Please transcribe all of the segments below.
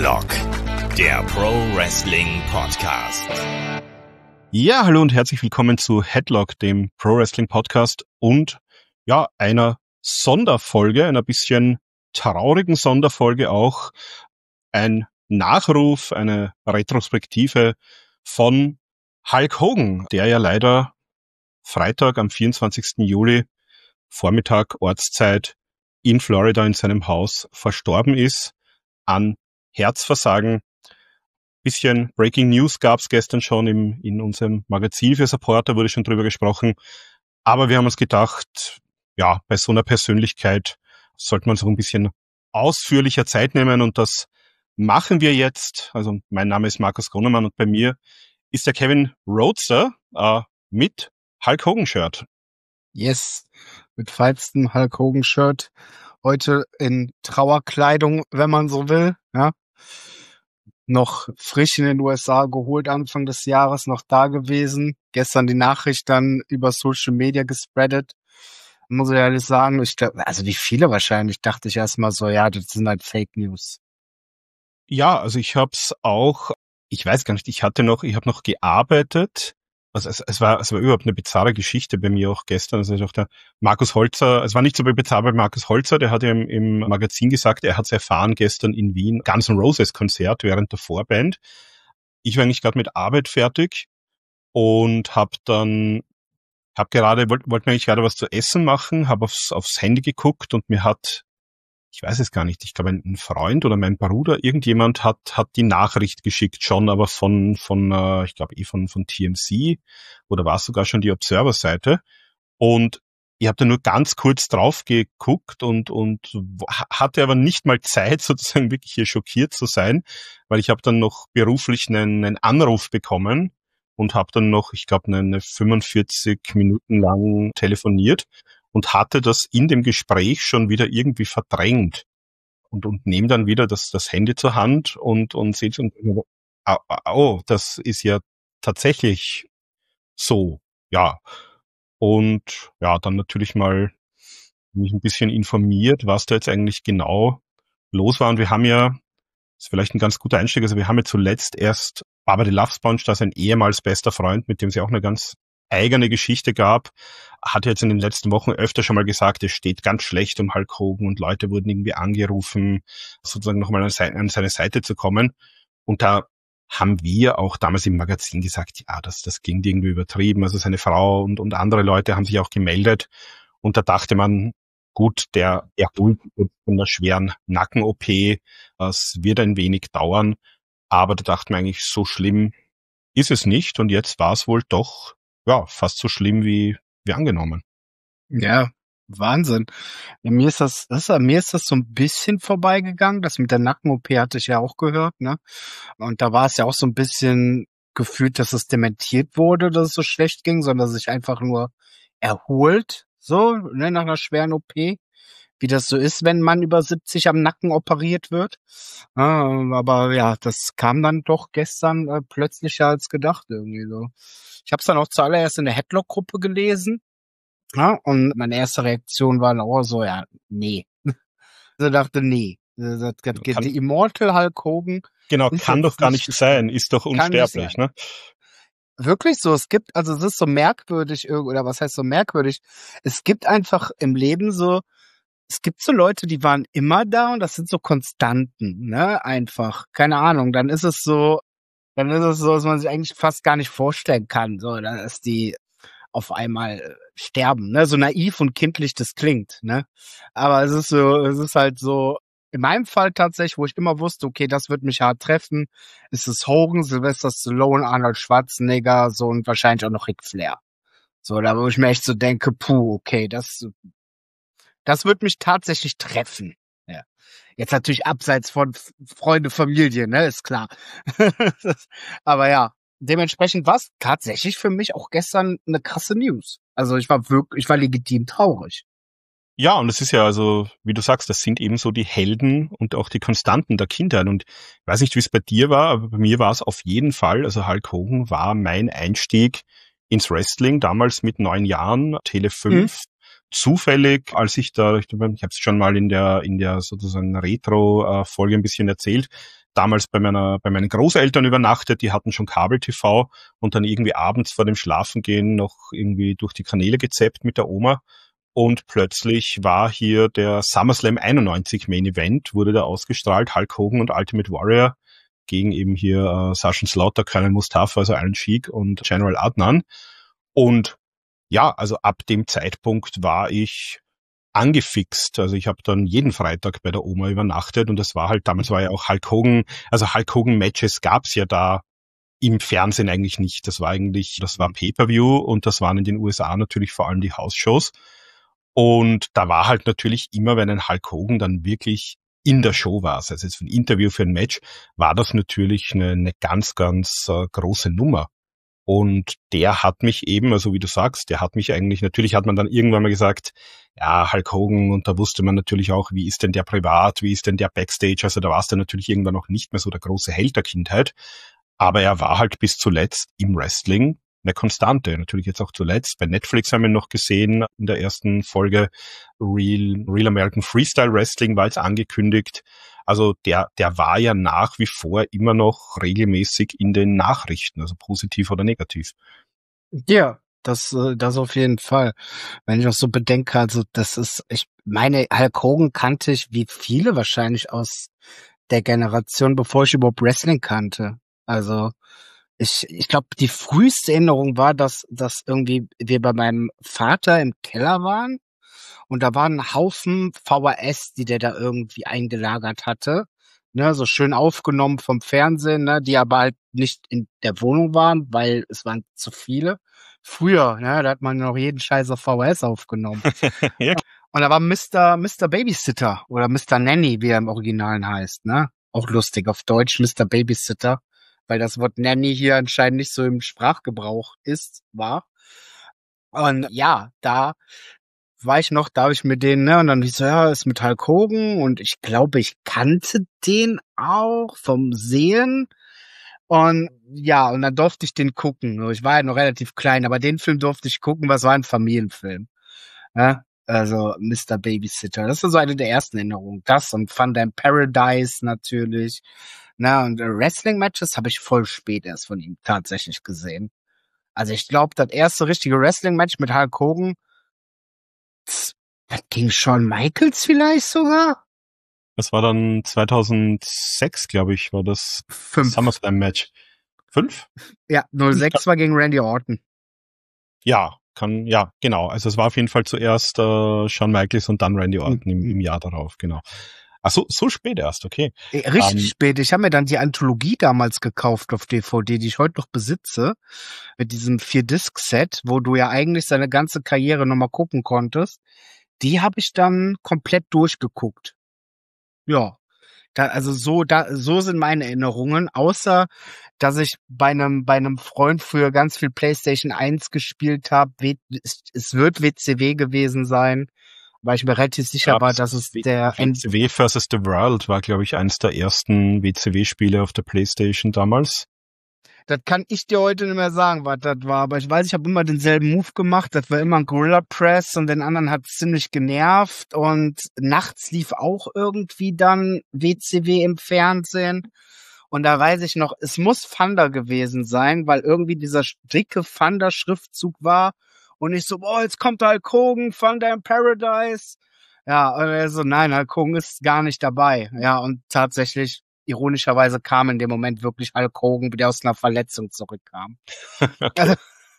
Headlock, der Pro Wrestling Podcast. Ja, hallo und herzlich willkommen zu Headlock, dem Pro Wrestling Podcast und ja, einer Sonderfolge, einer bisschen traurigen Sonderfolge auch. Ein Nachruf, eine Retrospektive von Hulk Hogan, der ja leider Freitag am 24. Juli, Vormittag, Ortszeit, in Florida in seinem Haus verstorben ist an Herzversagen. Bisschen Breaking News gab's gestern schon in unserem Magazin für Supporter, wurde schon drüber gesprochen. Aber wir haben uns gedacht, ja, bei so einer Persönlichkeit sollte man so ein bisschen ausführlicher Zeit nehmen und das machen wir jetzt. Also mein Name ist Markus Gronemann und bei mir ist der Kevin Roadster mit Hulk Hogan Shirt. Yes, mit feinstem Hulk Hogan Shirt. Heute in Trauerkleidung, wenn man so will, ja. Noch frisch in den USA geholt Anfang des Jahres, noch da gewesen. Gestern die Nachricht dann über Social Media gespreadet. Muss ich ehrlich sagen, ich glaube, also wie viele wahrscheinlich, dachte ich erstmal so, ja, das sind halt Fake News. Ja, also ich hab's auch, ich weiß gar nicht, ich habe noch gearbeitet. Also es war überhaupt eine bizarre Geschichte bei mir auch gestern. Also auch der Markus Holzer, es war nicht so bizarr bei Markus Holzer, der hat ja im Magazin gesagt, er hat es erfahren gestern in Wien, Guns N' Roses Konzert während der Vorband. Ich war eigentlich gerade mit Arbeit fertig und wollte mir eigentlich gerade was zu essen machen, habe aufs Handy geguckt und mir hat, ich weiß es gar nicht, ich glaube ein Freund oder mein Bruder, irgendjemand hat die Nachricht geschickt schon, aber von TMZ oder war es sogar schon die Observer-Seite. Und ich habe da nur ganz kurz drauf geguckt und hatte aber nicht mal Zeit, sozusagen wirklich hier schockiert zu sein, weil ich habe dann noch beruflich einen Anruf bekommen und habe dann noch, ich glaube, eine 45 Minuten lang telefoniert. Und hatte das in dem Gespräch schon wieder irgendwie verdrängt und nehme dann wieder das Handy zur Hand und sehe und das ist ja tatsächlich so, ja. Und ja, dann natürlich mal mich ein bisschen informiert, was da jetzt eigentlich genau los war. Und wir haben ja, das ist vielleicht ein ganz guter Einstieg, also wir haben ja zuletzt erst Baba the Love Sponge, das ist ein ehemals bester Freund, mit dem sie auch eine ganz eigene Geschichte gab, hat jetzt in den letzten Wochen öfter schon mal gesagt, es steht ganz schlecht um Hulk Hogan und Leute wurden irgendwie angerufen, sozusagen nochmal an seine Seite zu kommen. Und da haben wir auch damals im Magazin gesagt, ja, das ging irgendwie übertrieben. Also seine Frau und andere Leute haben sich auch gemeldet. Und da dachte man, gut, der erholt von einer schweren Nacken-OP, das wird ein wenig dauern. Aber da dachten wir eigentlich, so schlimm ist es nicht. Und jetzt war es wohl doch ja, fast so schlimm wie angenommen. Ja, Wahnsinn. Ja, mir ist das so ein bisschen vorbeigegangen. Das mit der Nacken-OP hatte ich ja auch gehört, ne? Und da war es ja auch so ein bisschen gefühlt, dass es dementiert wurde, dass es so schlecht ging, sondern sich einfach nur erholt, so, ne, nach einer schweren OP. Wie das so ist, wenn man über 70 am Nacken operiert wird. Aber ja, das kam dann doch gestern plötzlicher als gedacht irgendwie so. Ich habe es dann auch zuallererst in der Headlock-Gruppe gelesen. Ja, und meine erste Reaktion war auch so, ja, nee. Also dachte, nee. Die Immortal Hulk Hogan. Genau, kann doch gar nicht sein, ist doch unsterblich, ne? Wirklich so, es ist so merkwürdig, oder was heißt so merkwürdig? Es gibt einfach im Leben so, es gibt so Leute, die waren immer da und das sind so Konstanten, ne? Einfach, keine Ahnung, dann ist es so, dass man sich eigentlich fast gar nicht vorstellen kann, so, dass die auf einmal sterben, ne? So naiv und kindlich das klingt, ne? Aber es ist halt so, in meinem Fall tatsächlich, wo ich immer wusste, okay, das wird mich hart treffen, ist es Hogan, Sylvester Stallone, Arnold Schwarzenegger, so und wahrscheinlich auch noch Ric Flair. So, da wo ich mir echt so denke, okay, das wird mich tatsächlich treffen. Ja. Jetzt natürlich abseits von Freunde, Familie, ne, ist klar. Aber ja, dementsprechend war es tatsächlich für mich auch gestern eine krasse News. Also ich war legitim traurig. Ja, und es ist ja also, wie du sagst, das sind eben so die Helden und auch die Konstanten der Kindheit. Und ich weiß nicht, wie es bei dir war, aber bei mir war es auf jeden Fall, also Hulk Hogan war mein Einstieg ins Wrestling, damals mit 9 Jahren, Tele 5. Zufällig, als ich habe es schon mal in der sozusagen Retro-Folge ein bisschen erzählt, damals bei meinen Großeltern übernachtet, die hatten schon Kabel-TV und dann irgendwie abends vor dem Schlafengehen noch irgendwie durch die Kanäle gezappt mit der Oma. Und plötzlich war hier der SummerSlam 91 Main Event, wurde da ausgestrahlt, Hulk Hogan und Ultimate Warrior gegen eben hier Sergeant Slaughter, Colonel Mustafa, also Iron Sheik und General Adnan. Und ja, also ab dem Zeitpunkt war ich angefixt. Also ich habe dann jeden Freitag bei der Oma übernachtet und das war halt, damals war ja auch Hulk Hogan, also Hulk Hogan Matches gab's ja da im Fernsehen eigentlich nicht. Das war Pay-Per-View und das waren in den USA natürlich vor allem die House-Shows. Und da war halt natürlich immer, wenn ein Hulk Hogan dann wirklich in der Show war, also jetzt für ein Interview, für ein Match, war das natürlich eine ganz, ganz große Nummer. Und der hat mich eben, also wie du sagst, der hat mich eigentlich, natürlich hat man dann irgendwann mal gesagt, ja, Hulk Hogan, und da wusste man natürlich auch, wie ist denn der privat, wie ist denn der Backstage, also da war es dann natürlich irgendwann noch nicht mehr so der große Held der Kindheit, aber er war halt bis zuletzt im Wrestling eine Konstante, natürlich jetzt auch zuletzt. Bei Netflix haben wir ihn noch gesehen, in der ersten Folge Real American Freestyle Wrestling war jetzt angekündigt. Also der war ja nach wie vor immer noch regelmäßig in den Nachrichten, also positiv oder negativ. Ja, das auf jeden Fall. Wenn ich auch so bedenke, also meine Hulk Hogan kannte ich wie viele wahrscheinlich aus der Generation, bevor ich überhaupt Wrestling kannte. Also ich glaube, die früheste Erinnerung war, dass irgendwie wir bei meinem Vater im Keller waren und da waren ein Haufen VHS, die der da irgendwie eingelagert hatte, ne, so schön aufgenommen vom Fernsehen, ne, die aber halt nicht in der Wohnung waren, weil es waren zu viele. Früher, ne, da hat man noch jeden Scheiß auf VHS aufgenommen. Ja. Und da war Mr. Babysitter oder Mr. Nanny, wie er im Originalen heißt, ne? Auch lustig, auf Deutsch Mr. Babysitter, weil das Wort Nanny hier anscheinend nicht so im Sprachgebrauch war. Und ja, da war ich noch, da habe ich mir den, ne, und dann ich so, ja, ist mit Hulk Hogan und ich glaube, ich kannte den auch vom Sehen. Und ja, und dann durfte ich den gucken. Ich war ja noch relativ klein, aber den Film durfte ich gucken, was war ein Familienfilm. Ja, also Mr. Babysitter. Das ist so eine der ersten Erinnerungen. Das und Thunder in Paradise natürlich. Na, und Wrestling-Matches habe ich voll spät erst von ihm tatsächlich gesehen. Also ich glaube, das erste richtige Wrestling-Match mit Hulk Hogan, das ging Shawn Michaels vielleicht sogar? Das war dann 2006, glaube ich, war das 5. SummerSlam-Match. 5? Ja, 06 war gegen Randy Orton. Ja, genau. Also es war auf jeden Fall zuerst Shawn Michaels und dann Randy Orton im Jahr darauf, genau. Ach so spät erst, okay. Richtig spät. Ich habe mir dann die Anthologie damals gekauft auf DVD, die ich heute noch besitze, mit diesem 4-Disc-Set, wo du ja eigentlich seine ganze Karriere nochmal gucken konntest. Die habe ich dann komplett durchgeguckt. Ja. So sind meine Erinnerungen, außer dass ich bei einem Freund früher ganz viel PlayStation 1 gespielt habe. Es wird WCW gewesen sein, weil ich mir relativ sicher war, dass es der WCW vs. The World war, glaube ich, eins der ersten WCW-Spiele auf der PlayStation damals. Das kann ich dir heute nicht mehr sagen, was das war, aber ich weiß, ich habe immer denselben Move gemacht. Das war immer ein Gorilla Press und den anderen hat es ziemlich genervt und nachts lief auch irgendwie dann WCW im Fernsehen. Und da weiß ich noch, es muss Thunder gewesen sein, weil irgendwie dieser dicke Thunder-Schriftzug war. Und ich so, boah, jetzt kommt Hulk Hogan, Thunder in Paradise. Ja, und er so, nein, Hulk Hogan ist gar nicht dabei. Ja, und tatsächlich, ironischerweise kam in dem Moment wirklich Hulk Hogan, wie der aus einer Verletzung zurückkam. Also,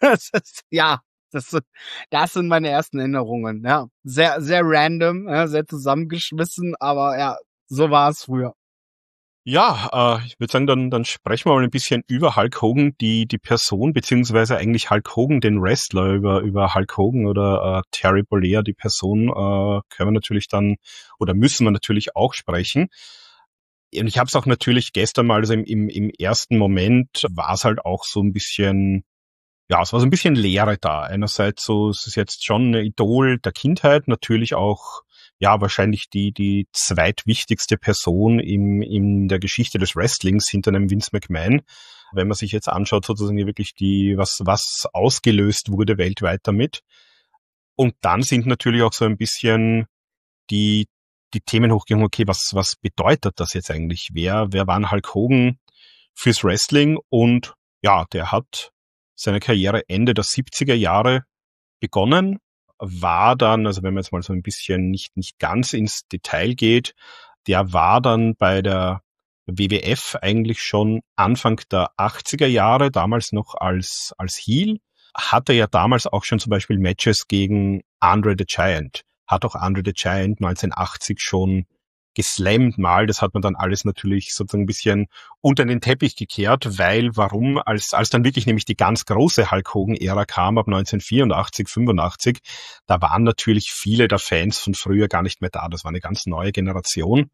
das sind meine ersten Erinnerungen. Ja, sehr, sehr random, ja, sehr zusammengeschmissen, aber ja, so war es früher. Ja, ich würde sagen, dann sprechen wir mal ein bisschen über Hulk Hogan, die Person, beziehungsweise eigentlich Hulk Hogan, den Wrestler, über Hulk Hogan oder Terry Bollea, die Person, können wir natürlich dann, oder müssen wir natürlich auch sprechen. Und ich habe es auch natürlich gestern mal, also im ersten Moment war es halt auch so ein bisschen, ja, es war so ein bisschen Leere da. Einerseits so, es ist jetzt schon ein Idol der Kindheit, natürlich auch, ja, wahrscheinlich die zweitwichtigste Person in der Geschichte des Wrestlings hinter einem Vince McMahon. Wenn man sich jetzt anschaut, sozusagen wirklich was ausgelöst wurde weltweit damit. Und dann sind natürlich auch so ein bisschen die die Themen hochgegangen, okay, was bedeutet das jetzt eigentlich? Wer war ein Hulk Hogan fürs Wrestling? Und ja, der hat seine Karriere Ende der 70er Jahre begonnen, war dann, also wenn man jetzt mal so ein bisschen nicht ganz ins Detail geht, der war dann bei der WWF eigentlich schon Anfang der 80er Jahre, damals noch als Heel, hatte ja damals auch schon zum Beispiel Matches gegen Andre the Giant. Hat auch Andre the Giant 1980 schon geslammt mal. Das hat man dann alles natürlich sozusagen ein bisschen unter den Teppich gekehrt, weil warum? Als dann wirklich nämlich die ganz große Hulk Hogan-Ära kam, ab 1984, 85, da waren natürlich viele der Fans von früher gar nicht mehr da. Das war eine ganz neue Generation.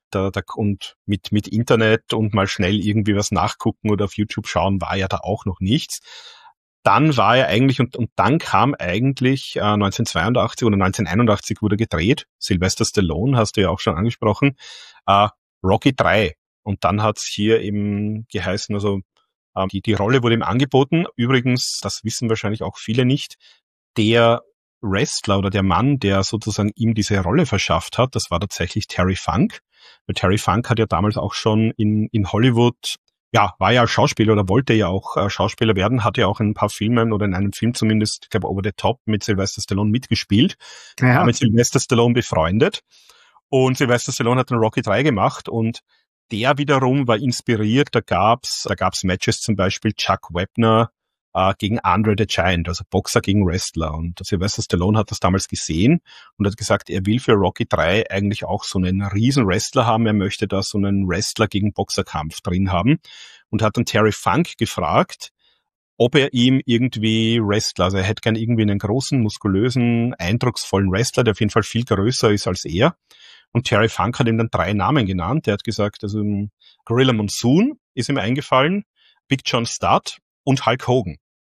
Und mit Internet und mal schnell irgendwie was nachgucken oder auf YouTube schauen, war ja da auch noch nichts. Dann war er eigentlich, und dann kam eigentlich 1982 oder 1981 wurde gedreht, Sylvester Stallone, hast du ja auch schon angesprochen, Rocky 3. Und dann hat's hier eben geheißen, also die Rolle wurde ihm angeboten. Übrigens, das wissen wahrscheinlich auch viele nicht, der Wrestler oder der Mann, der sozusagen ihm diese Rolle verschafft hat, das war tatsächlich Terry Funk. Weil Terry Funk hat ja damals auch schon in Hollywood, ja, war ja Schauspieler oder wollte ja auch Schauspieler werden, hat ja auch in ein paar Filmen oder in einem Film zumindest, ich glaube Over the Top, mit Sylvester Stallone mitgespielt, war mit Sylvester Stallone befreundet. Und Sylvester Stallone hat dann Rocky 3 gemacht und der wiederum war inspiriert, da gab's Matches, zum Beispiel Chuck Webner gegen Andre the Giant, also Boxer gegen Wrestler. Und Sylvester Stallone hat das damals gesehen und hat gesagt, er will für Rocky 3 eigentlich auch so einen riesen Wrestler haben. Er möchte da so einen Wrestler gegen Boxerkampf drin haben und hat dann Terry Funk gefragt, ob er ihm irgendwie Wrestler, also er hätte gern irgendwie einen großen, muskulösen, eindrucksvollen Wrestler, der auf jeden Fall viel größer ist als er. Und Terry Funk hat ihm dann 3 Namen genannt. Der hat gesagt, also Gorilla Monsoon ist ihm eingefallen, Big John Studd und Hulk Hogan.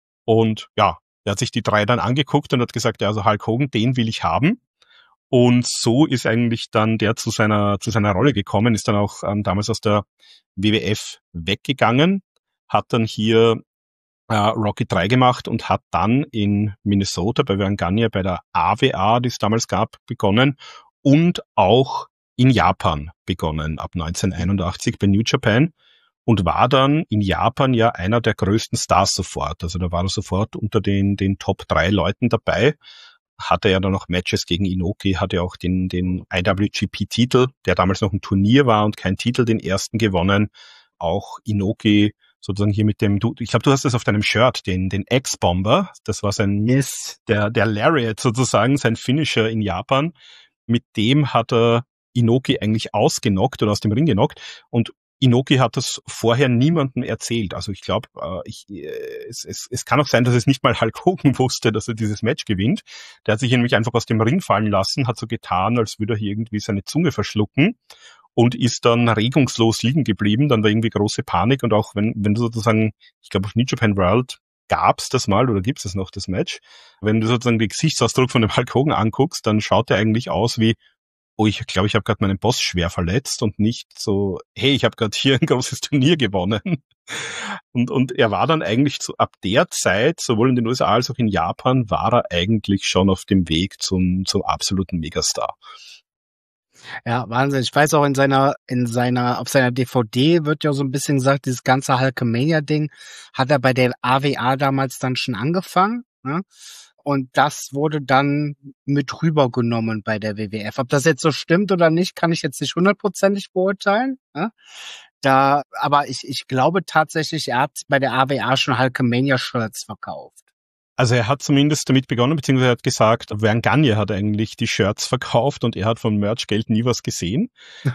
Und ja, er hat sich die 3 dann angeguckt und hat gesagt, ja, also Hulk Hogan, den will ich haben. Und so ist eigentlich dann der zu seiner Rolle gekommen, ist dann auch damals aus der WWF weggegangen, hat dann hier Rocky 3 gemacht und hat dann in Minnesota bei Verne Gagne bei der AWA, die es damals gab, begonnen und auch in Japan begonnen, ab 1981 bei New Japan. Und war dann in Japan ja einer der größten Stars sofort. Also da war er sofort unter den Top 3 Leuten dabei. Hatte ja dann noch Matches gegen Inoki, hatte auch den IWGP-Titel, der damals noch ein Turnier war und kein Titel, den ersten gewonnen. Auch Inoki sozusagen hier mit dem, ich glaube, du hast das auf deinem Shirt, den X-Bomber. Das war sein, der Lariat sozusagen, sein Finisher in Japan. Mit dem hat er Inoki eigentlich ausgenockt oder aus dem Ring genockt. Und Inoki hat das vorher niemandem erzählt. Also ich glaube, es kann auch sein, dass es nicht mal Hulk Hogan wusste, dass er dieses Match gewinnt. Der hat sich nämlich einfach aus dem Ring fallen lassen, hat so getan, als würde er hier irgendwie seine Zunge verschlucken und ist dann regungslos liegen geblieben. Dann war irgendwie große Panik und auch wenn du sozusagen, ich glaube auf New Japan World gab's das mal oder gibt's es noch, das Match. Wenn du sozusagen den Gesichtsausdruck von dem Hulk Hogan anguckst, dann schaut er eigentlich aus wie, oh, ich glaube, ich habe gerade meinen Boss schwer verletzt und nicht so, hey, ich habe gerade hier ein großes Turnier gewonnen. Und er war dann eigentlich so ab der Zeit, sowohl in den USA als auch in Japan, war er eigentlich schon auf dem Weg zum absoluten Megastar. Ja, Wahnsinn. Ich weiß auch auf seiner DVD wird ja so ein bisschen gesagt, dieses ganze Hulkamania-Ding hat er bei der AWA damals dann schon angefangen, ne? Und das wurde dann mit rübergenommen bei der WWF. Ob das jetzt so stimmt oder nicht, kann ich jetzt nicht 100%ig beurteilen, ne? Aber ich glaube tatsächlich, er hat bei der AWA schon Hulkamania-Shirts verkauft. Also er hat zumindest damit begonnen, beziehungsweise er hat gesagt, Verne Gagne hat eigentlich die Shirts verkauft und er hat vom Merchgeld nie was gesehen.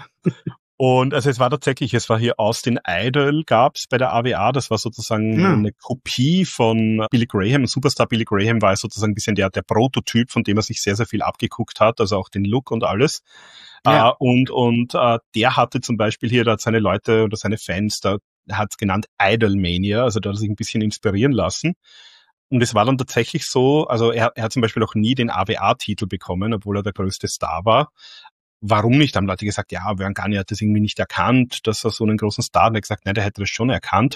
Und also es war hier Austin Idol gab's bei der AWA, das war sozusagen eine Kopie von Billy Graham. Superstar Billy Graham war sozusagen ein bisschen der Prototyp, von dem er sich sehr, sehr viel abgeguckt hat, also auch den Look und alles. Ja. Der hatte zum Beispiel hier, da hat seine Leute oder seine Fans, da hat's genannt Idolmania, also da hat er sich ein bisschen inspirieren lassen. Und es war dann tatsächlich so, also er hat zum Beispiel auch nie den AWA-Titel bekommen, obwohl er der größte Star war. Warum nicht? Haben Leute gesagt, ja, Verne Gagne hat das irgendwie nicht erkannt, dass er so einen großen Star hat. Er hat gesagt, nein, der hätte das schon erkannt.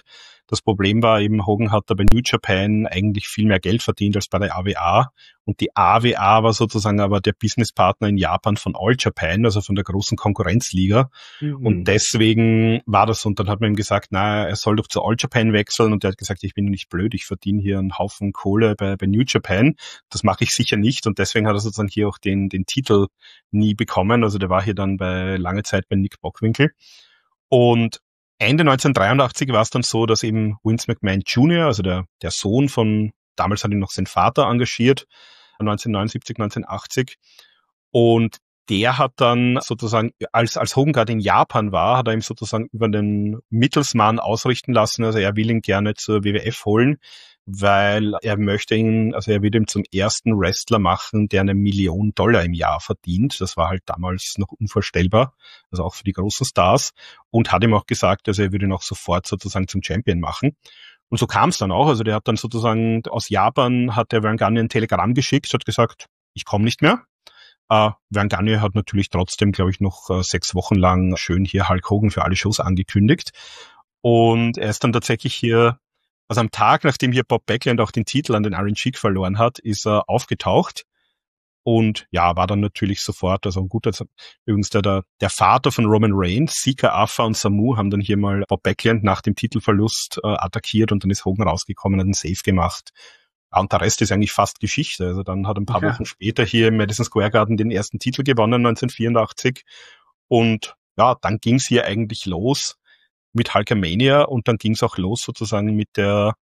Das Problem war eben, Hogan hat da bei New Japan eigentlich viel mehr Geld verdient als bei der AWA. Und die AWA war sozusagen aber der Businesspartner in Japan von All Japan, also von der großen Konkurrenzliga. Und deswegen war das, und dann hat man ihm gesagt, na, er soll doch zu All Japan wechseln. Und er hat gesagt, ich bin nicht blöd, ich verdiene hier einen Haufen Kohle bei New Japan. Das mache ich sicher nicht. Und deswegen hat er sozusagen hier auch den Titel nie bekommen. Also der war hier dann lange Zeit bei Nick Bockwinkel. Und Ende 1983 war es dann so, dass eben Vince McMahon Jr., also der Sohn von, damals hat ihn noch sein Vater engagiert, 1979, 1980. Und der hat dann sozusagen, als Hogan gerade in Japan war, hat er ihm sozusagen über den Mittelsmann ausrichten lassen, also er will ihn gerne zur WWF holen, weil er möchte ihn, also er will ihn zum ersten Wrestler machen, der $1 Million im Jahr verdient. Das war halt damals noch unvorstellbar, also auch für die großen Stars, und hat ihm auch gesagt, also er würde ihn auch sofort sozusagen zum Champion machen. Und so kam es dann auch, also der hat dann sozusagen aus Japan, hat der Verne Gagne ein Telegramm geschickt, hat gesagt, ich komme nicht mehr. Verne Gagne hat natürlich trotzdem, glaube ich, noch 6 Wochen lang schön hier Hulk Hogan für alle Shows angekündigt. Und er ist dann tatsächlich hier, also am Tag, nachdem hier Bob Backlund auch den Titel an den Iron Sheik verloren hat, ist er aufgetaucht. Und ja, war dann natürlich sofort, also ein guter, übrigens der Vater von Roman Reigns, Sika, Afa und Samu haben dann hier mal Bob Backlund nach dem Titelverlust attackiert, und dann ist Hogan rausgekommen, hat einen Save gemacht. Ja, und der Rest ist eigentlich fast Geschichte. Also dann hat ein paar Wochen später hier im Madison Square Garden den ersten Titel gewonnen, 1984. Und ja, dann ging es hier eigentlich los mit Hulkamania, und dann ging es auch los sozusagen mit der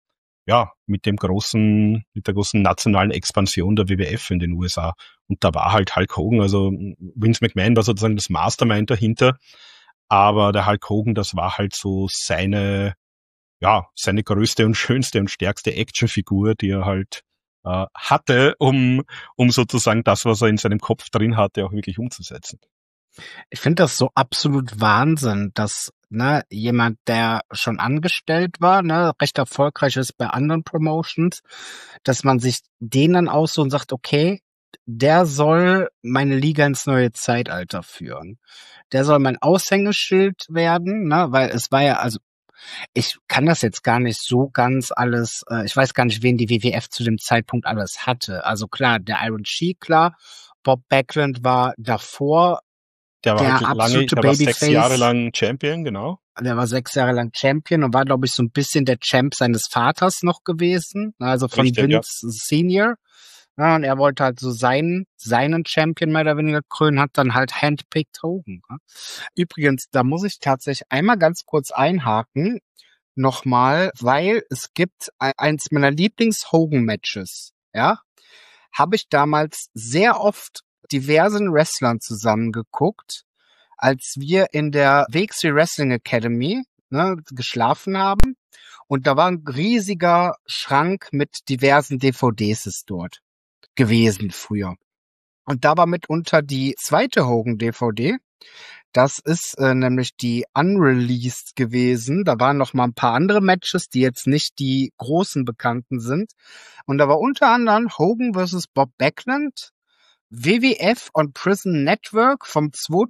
großen nationalen Expansion der WWF in den USA. Und da war halt Hulk Hogan, also Vince McMahon war sozusagen das Mastermind dahinter, aber der Hulk Hogan, das war halt so seine größte und schönste und stärkste Actionfigur, die er halt hatte, um sozusagen das, was er in seinem Kopf drin hatte, auch wirklich umzusetzen. Ich finde das so absolut Wahnsinn, dass jemand, der schon angestellt war, recht erfolgreich ist bei anderen Promotions, dass man sich den dann aussucht und sagt, okay, der soll meine Liga ins neue Zeitalter führen. Der soll mein Aushängeschild werden, weil es war ja, also ich kann das jetzt gar nicht so ganz alles, ich weiß gar nicht, wen die WWF zu dem Zeitpunkt alles hatte. Also klar, der Iron Sheik, klar, Bob Backlund war davor der war halt lange, der war 6 Jahre lang Champion, genau. Der war 6 Jahre lang Champion und war, glaube ich, so ein bisschen der Champ seines Vaters noch gewesen, also von Vince Senior. Ja, und er wollte halt so seinen Champion mehr oder weniger krönen, hat dann halt handpicked Hogan. Ja. Übrigens, da muss ich tatsächlich einmal ganz kurz einhaken, nochmal, weil es gibt eins meiner Lieblings-Hogan-Matches, ja, habe ich damals sehr oft diversen Wrestlern zusammengeguckt, als wir in der WXW Wrestling Academy geschlafen haben, und da war ein riesiger Schrank mit diversen DVDs ist dort gewesen früher. Und da war mitunter die zweite Hogan-DVD. Das ist nämlich die Unreleased gewesen. Da waren noch mal ein paar andere Matches, die jetzt nicht die großen Bekannten sind. Und da war unter anderem Hogan vs. Bob Backlund, WWF on Prison Network vom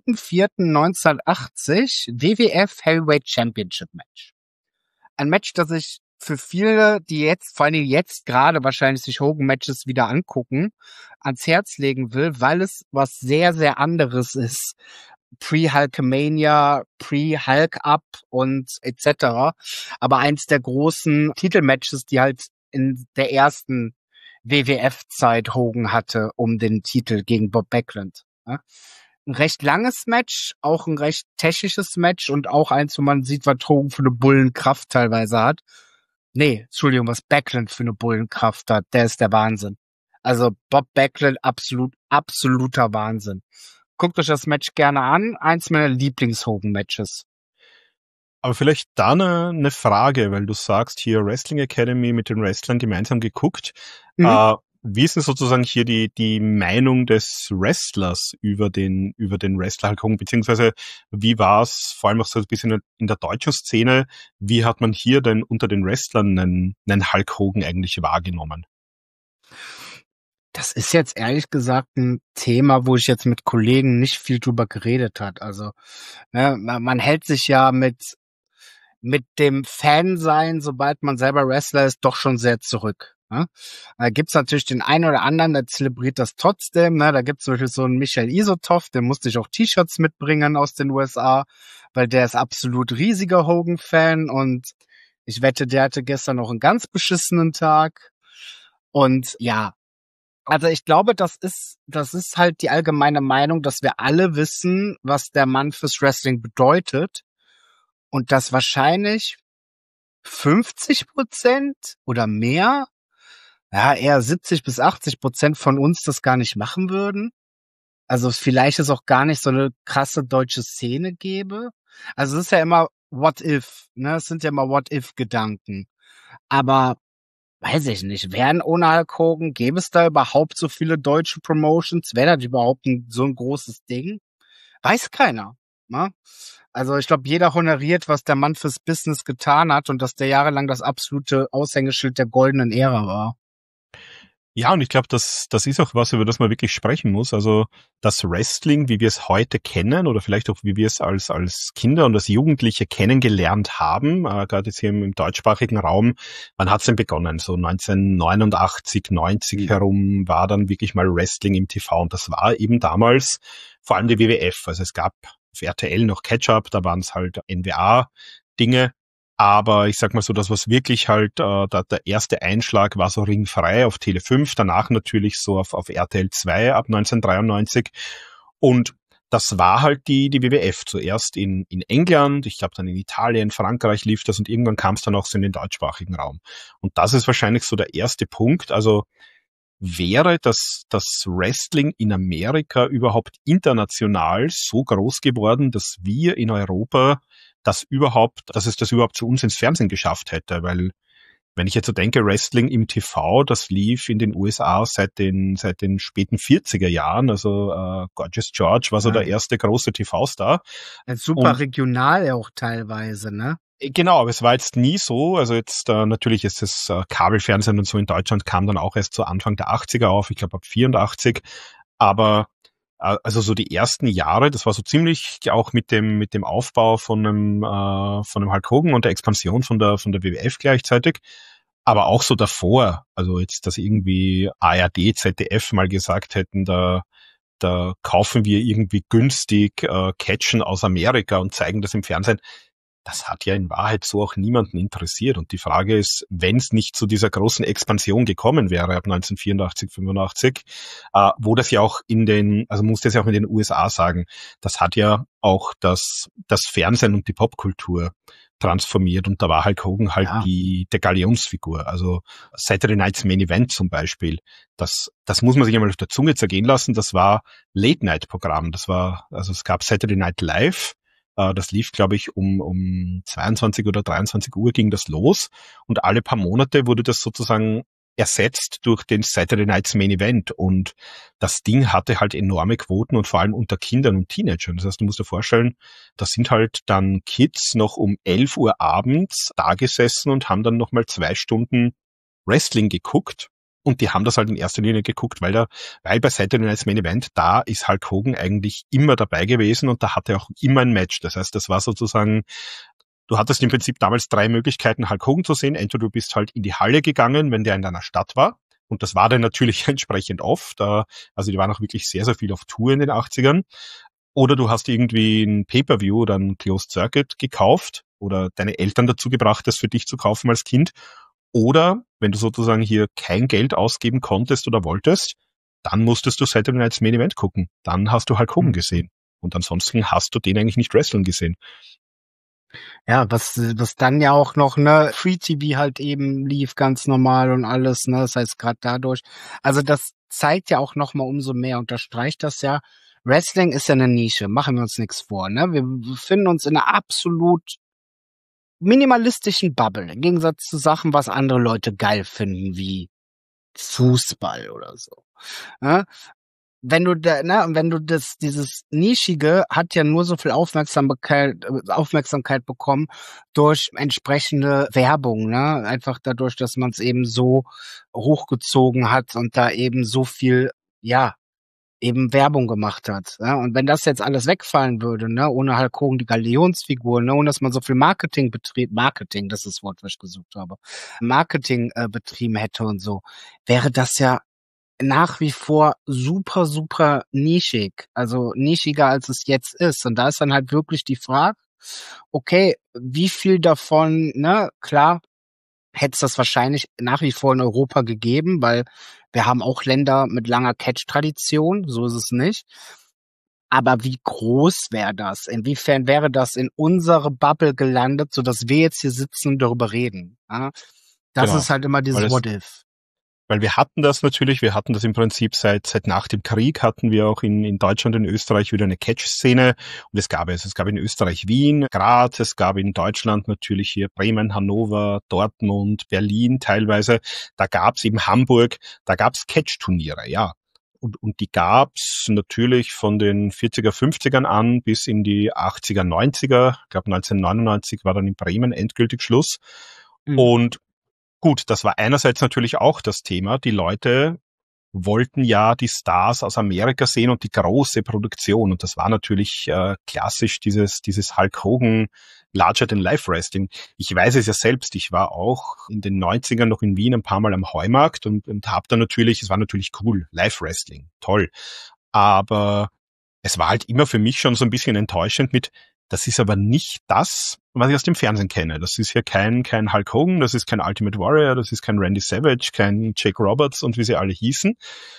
2.4.1980, WWF Heavyweight Championship Match. Ein Match, das ich für viele, die jetzt, vor allem jetzt gerade wahrscheinlich sich Hogan-Matches wieder angucken, ans Herz legen will, weil es was sehr, sehr anderes ist. Pre-Hulkamania, Pre-Hulk-Up und etc. Aber eins der großen Titelmatches, die halt in der ersten WWF-Zeit Hogan hatte, um den Titel gegen Bob Backlund. Ja. Ein recht langes Match, auch ein recht technisches Match und auch eins, wo man sieht, was Hogan für eine Bullenkraft teilweise hat. Nee, Entschuldigung, was Backlund für eine Bullenkraft hat, der ist der Wahnsinn. Also Bob Backlund, absoluter Wahnsinn. Guckt euch das Match gerne an, eins meiner Lieblings-Hogan-Matches. Aber vielleicht da eine Frage, weil du sagst, hier Wrestling Academy mit den Wrestlern gemeinsam geguckt. Wie ist denn sozusagen hier die Meinung des Wrestlers über den Wrestler Hulk Hogan, beziehungsweise wie war es vor allem auch so ein bisschen in der deutschen Szene, wie hat man hier denn unter den Wrestlern einen Hulk Hogan eigentlich wahrgenommen? Das ist jetzt ehrlich gesagt ein Thema, wo ich jetzt mit Kollegen nicht viel drüber geredet hat. Also man hält sich ja mit mit dem Fansein, sobald man selber Wrestler ist, doch schon sehr zurück. Ne? Da gibt's natürlich den einen oder anderen, der zelebriert das trotzdem. Ne? Da gibt's zum Beispiel so einen Michael Isotov, der musste ich auch T-Shirts mitbringen aus den USA, weil der ist absolut riesiger Hogan-Fan und ich wette, der hatte gestern noch einen ganz beschissenen Tag. Und ja, also ich glaube, das ist halt die allgemeine Meinung, dass wir alle wissen, was der Mann fürs Wrestling bedeutet und dass wahrscheinlich 50% oder mehr, ja, eher 70-80% von uns das gar nicht machen würden. Also vielleicht es auch gar nicht so eine krasse deutsche Szene gäbe. Also es ist ja immer what if, ne? Es sind ja immer what if Gedanken. Aber weiß ich nicht, wären ohne Hulk Hogan, gäbe es da überhaupt so viele deutsche Promotions? Wäre das überhaupt so ein großes Ding? Weiß keiner. Ne? Also ich glaube, jeder honoriert, was der Mann fürs Business getan hat und dass der jahrelang das absolute Aushängeschild der goldenen Ära war. Ja, und ich glaube, das ist auch was, über das man wirklich sprechen muss. Also das Wrestling, wie wir es heute kennen oder vielleicht auch wie wir es als Kinder und als Jugendliche kennengelernt haben, gerade jetzt hier im deutschsprachigen Raum, wann hat's denn begonnen? So 1989, 90 herum war dann wirklich mal Wrestling im TV und das war eben damals vor allem die WWF. Also es gab auf RTL noch Catch-Up, da waren es halt NWA-Dinge. Aber ich sag mal so, das was wirklich halt der erste Einschlag war so ringfrei auf Tele 5, danach natürlich so auf RTL 2 ab 1993 und das war halt die WWF, zuerst in England, ich glaube dann in Italien, Frankreich lief das und irgendwann kam es dann auch so in den deutschsprachigen Raum. Und das ist wahrscheinlich so der erste Punkt, also wäre das Wrestling in Amerika überhaupt international so groß geworden, dass wir in Europa dass es das überhaupt zu uns ins Fernsehen geschafft hätte, weil wenn ich jetzt so denke, Wrestling im TV, das lief in den USA seit den späten 40er Jahren, also Gorgeous George war so der erste große TV-Star. Super regional auch teilweise, ne? Genau, aber es war jetzt nie so, also jetzt natürlich ist das Kabelfernsehen und so in Deutschland kam dann auch erst zu Anfang der 80er auf, ich glaube ab 84, aber also so die ersten Jahre, das war so ziemlich auch mit dem Aufbau von einem Hulk Hogan und der Expansion von der WWF gleichzeitig, aber auch so davor, also jetzt, dass irgendwie ARD, ZDF mal gesagt hätten, da kaufen wir irgendwie günstig Catchen aus Amerika und zeigen das im Fernsehen. Das hat ja in Wahrheit so auch niemanden interessiert. Und die Frage ist, wenn es nicht zu dieser großen Expansion gekommen wäre ab 1984, 85, wo das ja auch also muss das ja auch in den USA sagen, das hat ja auch das Fernsehen und die Popkultur transformiert und da war Hulk Hogan halt der Galionsfigur. Also Saturday Night's Main Event zum Beispiel, das muss man sich einmal auf der Zunge zergehen lassen, das war Late-Night-Programm, also es gab Saturday Night Live, das lief, glaube ich, um 22 oder 23 Uhr ging das los und alle paar Monate wurde das sozusagen ersetzt durch den Saturday Night's Main Event und das Ding hatte halt enorme Quoten und vor allem unter Kindern und Teenagern. Das heißt, du musst dir vorstellen, da sind halt dann Kids noch um 11 Uhr abends da gesessen und haben dann nochmal 2 Stunden Wrestling geguckt. Und die haben das halt in erster Linie geguckt, weil bei Saturday Night's Main Event, da ist Hulk Hogan eigentlich immer dabei gewesen und da hatte er auch immer ein Match. Das heißt, das war sozusagen, du hattest im Prinzip damals 3 Möglichkeiten, Hulk Hogan zu sehen. Entweder du bist halt in die Halle gegangen, wenn der in deiner Stadt war. Und das war dann natürlich entsprechend oft. Also die waren auch wirklich sehr, sehr viel auf Tour in den 80ern. Oder du hast irgendwie ein Pay-Per-View oder ein Closed Circuit gekauft oder deine Eltern dazu gebracht, das für dich zu kaufen als Kind. Oder wenn du sozusagen hier kein Geld ausgeben konntest oder wolltest, dann musstest du Saturday Night's Main Event gucken. Dann hast du Hulk Hogan gesehen. Und ansonsten hast du den eigentlich nicht wrestlen gesehen. Ja, was dann ja auch noch, ne, Free TV halt eben lief ganz normal und alles, ne, das heißt gerade dadurch. Also das zeigt ja auch noch mal umso mehr, unterstreicht das ja. Wrestling ist ja eine Nische, machen wir uns nichts vor, ne. Wir befinden uns in einer absolut minimalistischen Bubble, im Gegensatz zu Sachen, was andere Leute geil finden, wie Fußball oder so. Ja? Wenn du dieses Nischige hat ja nur so viel Aufmerksamkeit bekommen durch entsprechende Werbung, ne? Einfach dadurch, dass man es eben so hochgezogen hat und da eben so viel, ja, eben Werbung gemacht hat. Ja? Und wenn das jetzt alles wegfallen würde, ne, ohne Hulk Hogan die Galionsfigur, ne, ohne dass man so viel Marketing, das ist das Wort, was ich gesucht habe, Marketing betrieben hätte und so, wäre das ja nach wie vor super, super nischig. Also nischiger, als es jetzt ist. Und da ist dann halt wirklich die Frage, okay, wie viel davon, ne, klar, hätte es das wahrscheinlich nach wie vor in Europa gegeben, weil wir haben auch Länder mit langer Catch-Tradition, so ist es nicht. Aber wie groß wäre das? Inwiefern wäre das in unsere Bubble gelandet, sodass wir jetzt hier sitzen und darüber reden? Ja? Das Genau. ist halt immer dieses What if. Weil wir hatten das im Prinzip seit nach dem Krieg hatten wir auch in Deutschland und Österreich wieder eine Catch-Szene. Und es gab in Österreich Wien, Graz, es gab in Deutschland natürlich hier Bremen, Hannover, Dortmund, Berlin teilweise. Da gab's eben Hamburg, da gab's Catch-Turniere, ja. Und die gab's natürlich von den 40er, 50ern an bis in die 80er, 90er. Ich glaube 1999 war dann in Bremen endgültig Schluss. Und gut, das war einerseits natürlich auch das Thema. Die Leute wollten ja die Stars aus Amerika sehen und die große Produktion. Und das war natürlich klassisch dieses Hulk Hogan Larger-than-Life-Wrestling. Ich weiß es ja selbst, ich war auch in den 90ern noch in Wien ein paar Mal am Heumarkt und habe da natürlich, es war natürlich cool, Live-Wrestling, toll. Aber es war halt immer für mich schon so ein bisschen enttäuschend mit, das ist aber nicht das, was ich aus dem Fernsehen kenne. Das ist hier kein Hulk Hogan, das ist kein Ultimate Warrior, das ist kein Randy Savage, kein Jake Roberts und wie sie alle hießen.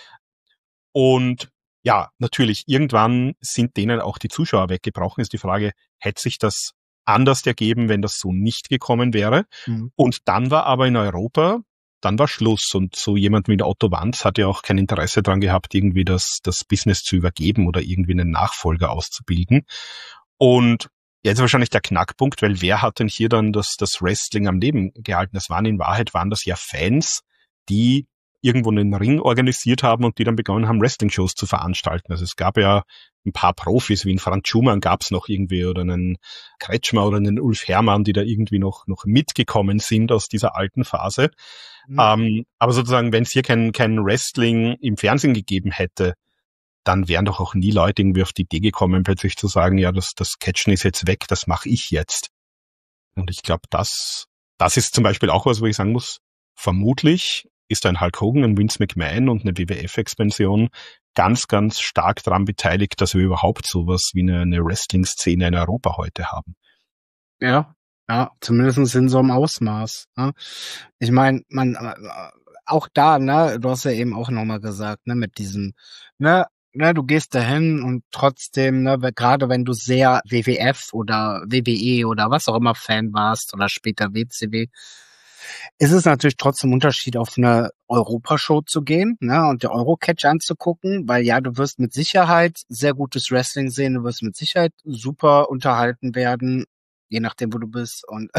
Und ja, natürlich, irgendwann sind denen auch die Zuschauer weggebrochen. Ist die Frage, hätte sich das anders ergeben, wenn das so nicht gekommen wäre? Und dann war aber in Europa, dann war Schluss. Und so jemand wie der Otto Wanz hat ja auch kein Interesse dran gehabt, irgendwie das Business zu übergeben oder irgendwie einen Nachfolger auszubilden. Und jetzt wahrscheinlich der Knackpunkt, weil wer hat denn hier dann das Wrestling am Leben gehalten? Waren das ja Fans, die irgendwo einen Ring organisiert haben und die dann begonnen haben, Wrestling-Shows zu veranstalten. Also es gab ja ein paar Profis, wie einen Franz Schumann gab es noch irgendwie oder einen Kretschmer oder einen Ulf Herrmann, die da irgendwie noch mitgekommen sind aus dieser alten Phase. Aber sozusagen, wenn es hier kein Wrestling im Fernsehen gegeben hätte, dann wären doch auch nie Leute irgendwie auf die Idee gekommen, plötzlich zu sagen, ja, das Catchen ist jetzt weg, das mache ich jetzt. Und ich glaube, das ist zum Beispiel auch was, wo ich sagen muss, vermutlich ist ein Hulk Hogan, ein Vince McMahon und eine WWF-Expansion ganz, ganz stark daran beteiligt, dass wir überhaupt sowas wie eine Wrestling-Szene in Europa heute haben. Ja, zumindest in so einem Ausmaß. Ne? Ich meine, auch da, ne, du hast ja eben auch nochmal gesagt, ne, mit diesem, ne, du gehst dahin und trotzdem, ne, gerade wenn du sehr WWF oder WWE oder was auch immer Fan warst oder später WCW, ist es natürlich trotzdem ein Unterschied, auf eine Europashow zu gehen, ne, und der Eurocatch anzugucken, weil ja, du wirst mit Sicherheit sehr gutes Wrestling sehen, du wirst mit Sicherheit super unterhalten werden, je nachdem, wo du bist und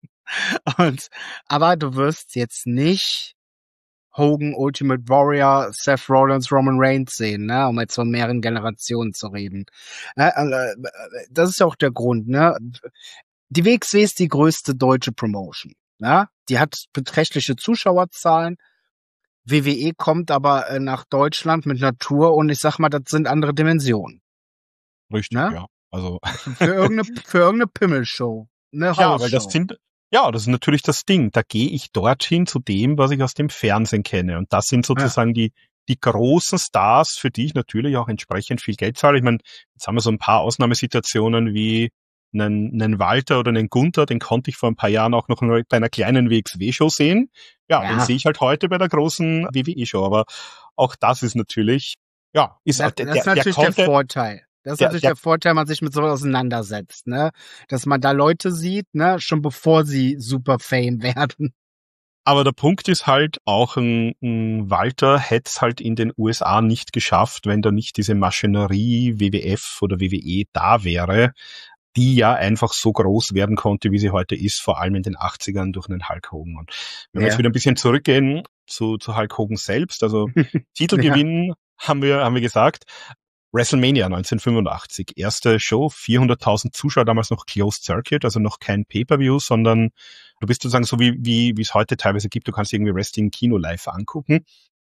aber du wirst jetzt nicht Hogan, Ultimate Warrior, Seth Rollins, Roman Reigns sehen, ne, um jetzt von mehreren Generationen zu reden. Das ist ja auch der Grund, ne. Die WXW ist die größte deutsche Promotion, ne. Die hat beträchtliche Zuschauerzahlen. WWE kommt aber nach Deutschland mit einer Tour und ich sag mal, das sind andere Dimensionen. Richtig, ne? Ja. Also für irgendeine Pimmelshow, eine ja, weil Hausshow. das ist natürlich das Ding. Da gehe ich dorthin zu dem, was ich aus dem Fernsehen kenne. Und das sind sozusagen die großen Stars, für die ich natürlich auch entsprechend viel Geld zahle. Ich meine, jetzt haben wir so ein paar Ausnahmesituationen wie einen Walter oder einen Gunther, den konnte ich vor ein paar Jahren auch noch bei einer kleinen WXW-Show sehen. Ja, den sehe ich halt heute bei der großen WWE-Show. Aber auch das ist natürlich, ja, ist das ist natürlich der Vorteil. Das ist natürlich der Vorteil, wenn man sich mit sowas auseinandersetzt, ne? Dass man da Leute sieht, ne, schon bevor sie super Fame werden. Aber der Punkt ist halt, auch ein Walter hätte es halt in den USA nicht geschafft, wenn da nicht diese Maschinerie WWF oder WWE da wäre, die ja einfach so groß werden konnte, wie sie heute ist, vor allem in den 80ern durch einen Hulk Hogan. Und wenn wir jetzt wieder ein bisschen zurückgehen zu Hulk Hogan selbst, also Titelgewinn haben wir gesagt, WrestleMania 1985, erste Show, 400.000 Zuschauer, damals noch Closed Circuit, also noch kein Pay-Per-View, sondern du bist sozusagen so wie es heute teilweise gibt, du kannst irgendwie Wrestling Kino live angucken.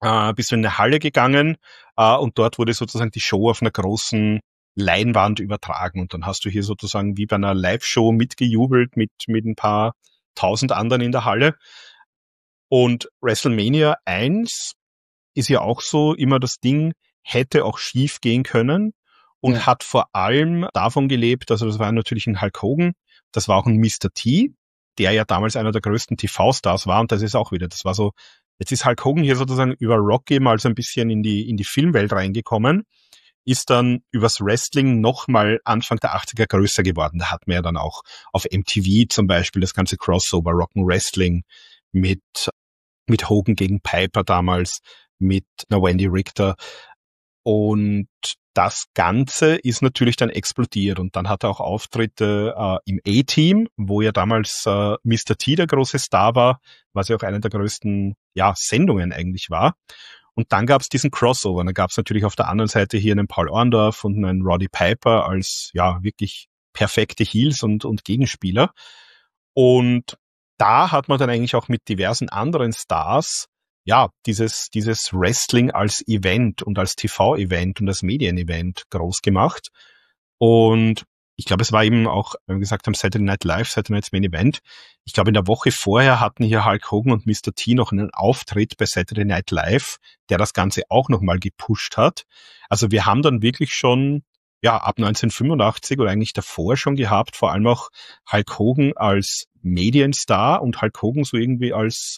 bist du in eine Halle gegangen und dort wurde sozusagen die Show auf einer großen Leinwand übertragen und dann hast du hier sozusagen wie bei einer Live-Show mitgejubelt mit ein paar 1000 anderen in der Halle. Und WrestleMania 1 ist ja auch so immer das Ding, hätte auch schief gehen können und hat vor allem davon gelebt, also das war natürlich ein Hulk Hogan, das war auch ein Mr. T, der ja damals einer der größten TV-Stars war und das ist auch wieder, das war so, jetzt ist Hulk Hogan hier sozusagen über Rocky mal so ein bisschen in die Filmwelt reingekommen, ist dann übers Wrestling nochmal Anfang der 80er größer geworden. Da hat man ja dann auch auf MTV zum Beispiel das ganze Crossover Rock'n'Wrestling mit Hogan gegen Piper damals, mit einer Wendy Richter. Und das Ganze ist natürlich dann explodiert und dann hat er auch Auftritte im A-Team, wo ja damals Mr. T der große Star war, was ja auch eine der größten Sendungen eigentlich war. Und dann gab es diesen Crossover. Da gab es natürlich auf der anderen Seite hier einen Paul Orndorff und einen Roddy Piper als wirklich perfekte Heels und Gegenspieler. Und da hat man dann eigentlich auch mit diversen anderen Stars dieses Wrestling als Event und als TV-Event und als Medien-Event groß gemacht. Und ich glaube, es war eben auch, wenn wir gesagt haben, Saturday Night Live, Saturday Night's Main Event. Ich glaube, in der Woche vorher hatten hier Hulk Hogan und Mr. T noch einen Auftritt bei Saturday Night Live, der das Ganze auch nochmal gepusht hat. Also wir haben dann wirklich schon ab 1985 oder eigentlich davor schon gehabt, vor allem auch Hulk Hogan als Medienstar und Hulk Hogan so irgendwie als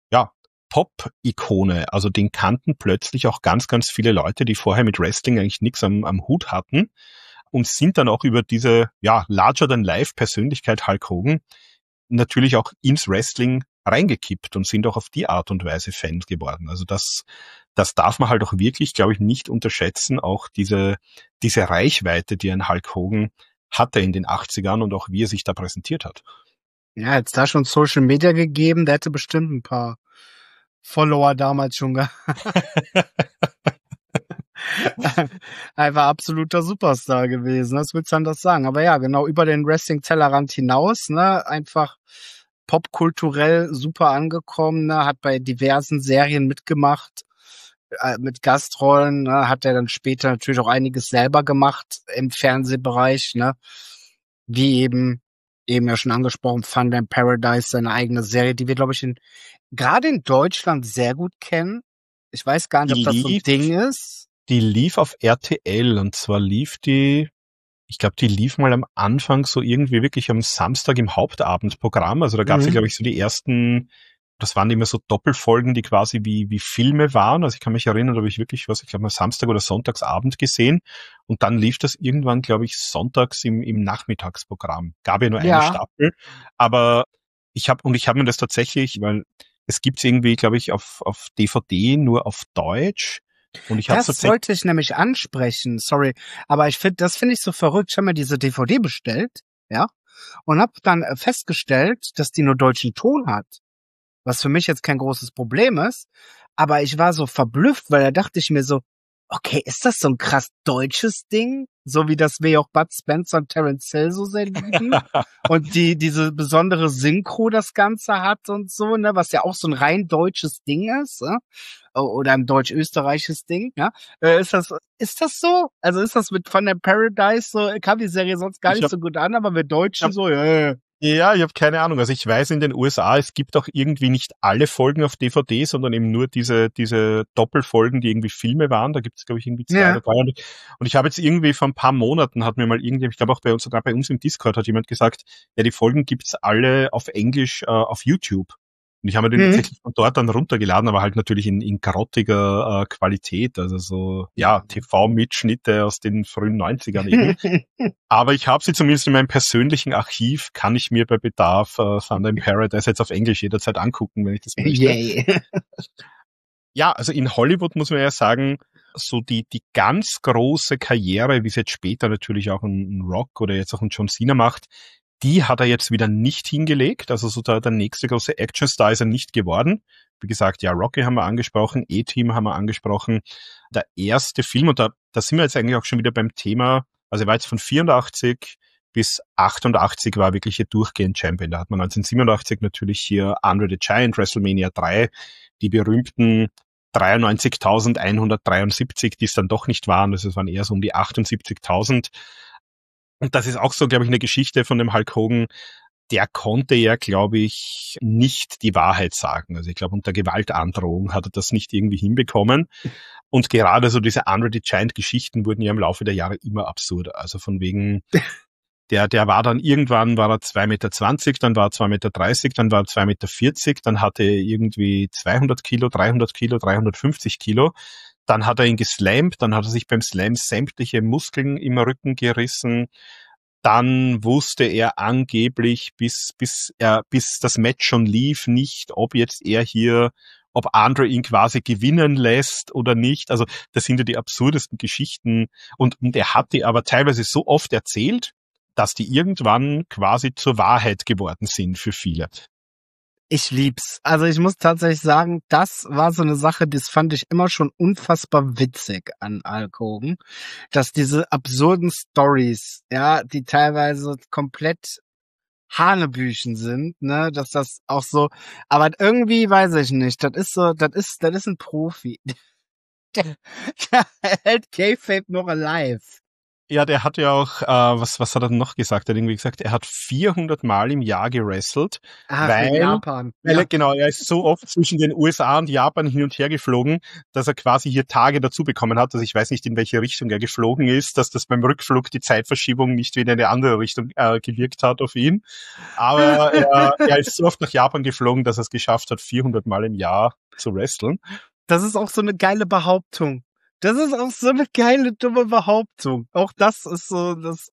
Pop-Ikone. Also den kannten plötzlich auch ganz, ganz viele Leute, die vorher mit Wrestling eigentlich nichts am Hut hatten und sind dann auch über diese Larger-than-Life-Persönlichkeit Hulk Hogan natürlich auch ins Wrestling reingekippt und sind auch auf die Art und Weise Fans geworden. Also das darf man halt auch wirklich, glaube ich, nicht unterschätzen, auch diese Reichweite, die ein Hulk Hogan hatte in den 80ern und auch wie er sich da präsentiert hat. Ja, jetzt da schon Social Media gegeben, der hätte bestimmt ein paar Follower damals schon gehabt. Einfach absoluter Superstar gewesen, was willst du anders sagen? Aber ja, genau, über den Wrestling-Tellerrand hinaus, ne, einfach popkulturell super angekommen, ne, hat bei diversen Serien mitgemacht, mit Gastrollen, ne, hat er dann später natürlich auch einiges selber gemacht im Fernsehbereich, ne, wie eben ja schon angesprochen, Thunder in Paradise, seine eigene Serie, die wir, glaube ich, gerade in Deutschland sehr gut kennen. Ich weiß gar nicht, ob das so ein Ding ist. Die lief auf RTL und zwar lief die lief mal am Anfang so irgendwie wirklich am Samstag im Hauptabendprogramm. Also da gab es ja, glaube ich, so die ersten, das waren immer so Doppelfolgen, die quasi wie Filme waren. Also ich kann mich erinnern, da habe ich wirklich mal Samstag oder Sonntagsabend gesehen. Und dann lief das irgendwann, glaube ich, sonntags im Nachmittagsprogramm. Gab ja nur eine Staffel. Aber ich habe mir das tatsächlich, weil es gibt's irgendwie, glaube ich, auf DVD nur auf Deutsch. Und ich das wollte ich nämlich ansprechen, sorry. Aber das finde ich so verrückt. Ich habe mir diese DVD bestellt, und habe dann festgestellt, dass die nur deutschen Ton hat. Was für mich jetzt kein großes Problem ist. Aber ich war so verblüfft, weil da dachte ich mir so, okay, ist das so ein krass deutsches Ding? So wie das wir auch Bud Spencer und Terence Hill so sehr lieben. Und diese besondere Synchro das Ganze hat und so, ne, was ja auch so ein rein deutsches Ding ist, ne? Oder ein deutsch-österreichisches Ding, ja. Ist das so? Also ist das mit Thunder in Paradise so, kam die Serie sonst gar nicht so gut an, aber wir Deutschen so, Ja, ich habe keine Ahnung. Also ich weiß in den USA, es gibt auch irgendwie nicht alle Folgen auf DVD, sondern eben nur diese Doppelfolgen, die irgendwie Filme waren. Da gibt es, glaube ich, irgendwie 2 oder 3. Und ich habe jetzt irgendwie vor ein paar Monaten, hat mir mal ich glaube auch sogar bei uns im Discord hat jemand gesagt, ja, die Folgen gibt's alle auf Englisch auf YouTube. Und ich habe mir den tatsächlich von dort dann runtergeladen, aber halt natürlich in grottiger Qualität, also so, TV-Mitschnitte aus den frühen 90ern eben. Aber ich habe sie zumindest in meinem persönlichen Archiv, kann ich mir bei Bedarf Thunder in Paradise jetzt auf Englisch jederzeit angucken, wenn ich das möchte. Yay. Ja, also in Hollywood muss man ja sagen, so die ganz große Karriere, wie es jetzt später natürlich auch ein Rock oder jetzt auch ein John Cena macht, die hat er jetzt wieder nicht hingelegt. Also so der nächste große Actionstar ist er nicht geworden. Wie gesagt, Rocky haben wir angesprochen, A-Team haben wir angesprochen. Der erste Film, und da sind wir jetzt eigentlich auch schon wieder beim Thema, also er war jetzt von 84 bis 88 war wirklich hier durchgehend Champion. Da hat man 1987 natürlich hier Andre the Giant, WrestleMania 3, die berühmten 93.173, die es dann doch nicht waren. Also es waren eher so um die 78.000. Und das ist auch so, glaube ich, eine Geschichte von dem Hulk Hogan. Der konnte ja, glaube ich, nicht die Wahrheit sagen. Also ich glaube, unter Gewaltandrohung hat er das nicht irgendwie hinbekommen. Und gerade so diese Andre the Giant-Geschichten wurden ja im Laufe der Jahre immer absurder. Also von wegen, der war dann irgendwann, war er 2,20 Meter, dann war er 2,30 Meter, dann war er 2,40 Meter, dann hatte er irgendwie 200 Kilo, 300 Kilo, 350 Kilo. Dann hat er ihn geslammt, dann hat er sich beim Slam sämtliche Muskeln im Rücken gerissen. Dann wusste er angeblich, bis das Match schon lief, nicht, ob Andre ihn quasi gewinnen lässt oder nicht. Also das sind ja die absurdesten Geschichten. Und er hat die aber teilweise so oft erzählt, dass die irgendwann quasi zur Wahrheit geworden sind für viele. Ich lieb's. Also ich muss tatsächlich sagen, das war so eine Sache, das fand ich immer schon unfassbar witzig an Hulk Hogan, dass diese absurden Stories, ja, die teilweise komplett Hanebüchen sind, ne, dass das auch so, aber irgendwie weiß ich nicht, das ist ein Profi. Der hält Kayfabe noch alive. Ja, der hat ja auch, was hat er denn noch gesagt? Er hat irgendwie gesagt, er hat 400 Mal im Jahr gewrestelt. Weil Japan. Ja. Genau, er ist so oft zwischen den USA und Japan hin und her geflogen, dass er quasi hier Tage dazu bekommen hat. Also ich weiß nicht, in welche Richtung er geflogen ist, dass das beim Rückflug die Zeitverschiebung nicht wieder in eine andere Richtung gewirkt hat auf ihn. Aber er ist so oft nach Japan geflogen, dass er es geschafft hat, 400 Mal im Jahr zu wresteln. Das ist auch so eine geile Behauptung. Das ist auch so eine geile, dumme Behauptung. Auch das ist so,